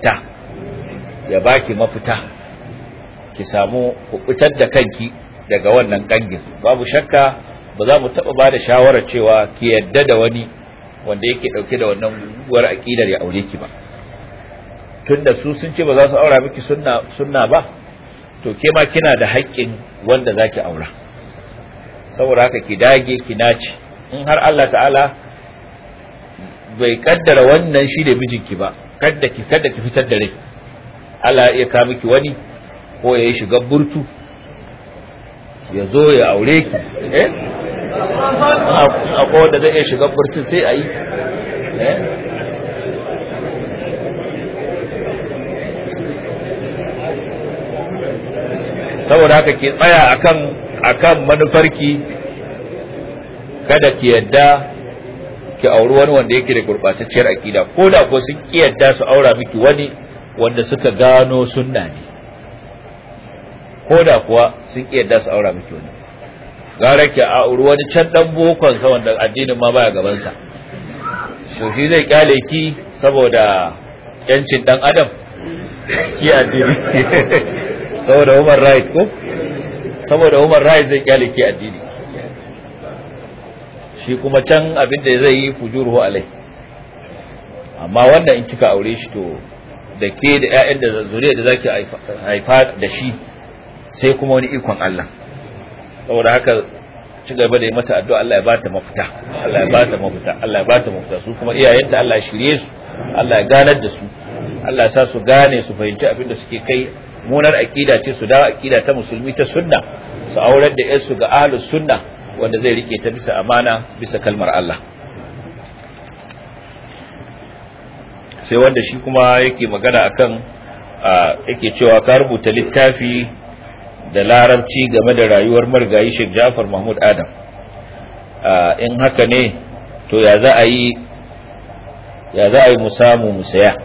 baki mafita, ki samu kubutar da kanki daga wannan kangin. Babu shakka ba za mu taba bada shawarar cewa ki yadda da wani wanda yake dauke da wannan guguwar aqidar ya aure ki ba, tunda su sun ce ba za su aura miki sunna ba, to ke ma kina da haƙƙin wanda zaki aura. Saboda haka ki dage ki naci, in har Allah ta'ala bai kaddara wannan shi da mijinki ba, kada ki fitar da rai. Allah ya kawo miki wani ko ya yi shiga burtu ya zo ya aure ki, akwai wanda zai iya shiga burtu sai a yi. Saboda haka ki tsaya akan manufarki, kada ki yadda ki auri wani wanda yake da gurbatacciyar akida, ko da ko sun ki yadda su aura miki wani wanda suka gano sunna ne, ko da kuwa sun ki yadda su aura miki wani, gara ki auri wani can dan bokon sa wanda addinin ma baya gaban sa, so shi zai kyale ki saboda yancin dan adam, ki addini saboda human right ko, saboda human right zai kyale ki addini, shi kuma can abin da zai yi fujuruhu alai. Amma wanda in kika aure shi to da ke da ƴaƴan da zuriya da zaki haifa da shi sai kuma wani ikon Allah. Saboda haka ci gaba da yi mata addu'a Allah ya bata mafita, Allah ya bata mafita, Allah ya bata mafita. Su kuma iyayenta Allah ya shirye su, Allah ya ganar da su, Allah ya sa su gane su fahimci abin da suke kai munar aqida ce, su dawo aqida ta musulmi ta sunna, su aurar da ƴarsu ga ahlus sunna wanda zai rike ta bisa amana, bisa kalmar Allah. sai wanda shi kuma yake magana akan yake cewa ka rubuta littafi da larabci game da rayuwar marigayi Sheikh Ja'far Mahmud Adam, in haka ne to ya za a yi mu samu mu saya?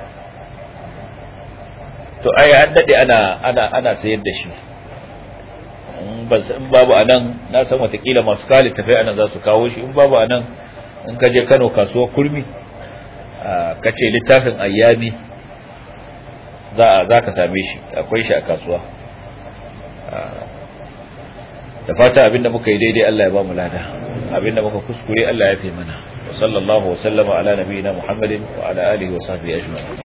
to ai an dade ana sayar da shi, in babu anan na san watakila masu kali tafai anan za su kawo shi, in babu anan in ka je Kano kasuwar kurmi ka ce littafin ayyami za ka same shi, akwai shi a kasuwa. da fata abinda muka yi daidai Allah ya ba mu lada, abinda muka kuskure Allah ya fi mana. wa sallallahu wa sallama ala nabiyina Muhammadin wa ala alihi wa sahbihi ajma'in.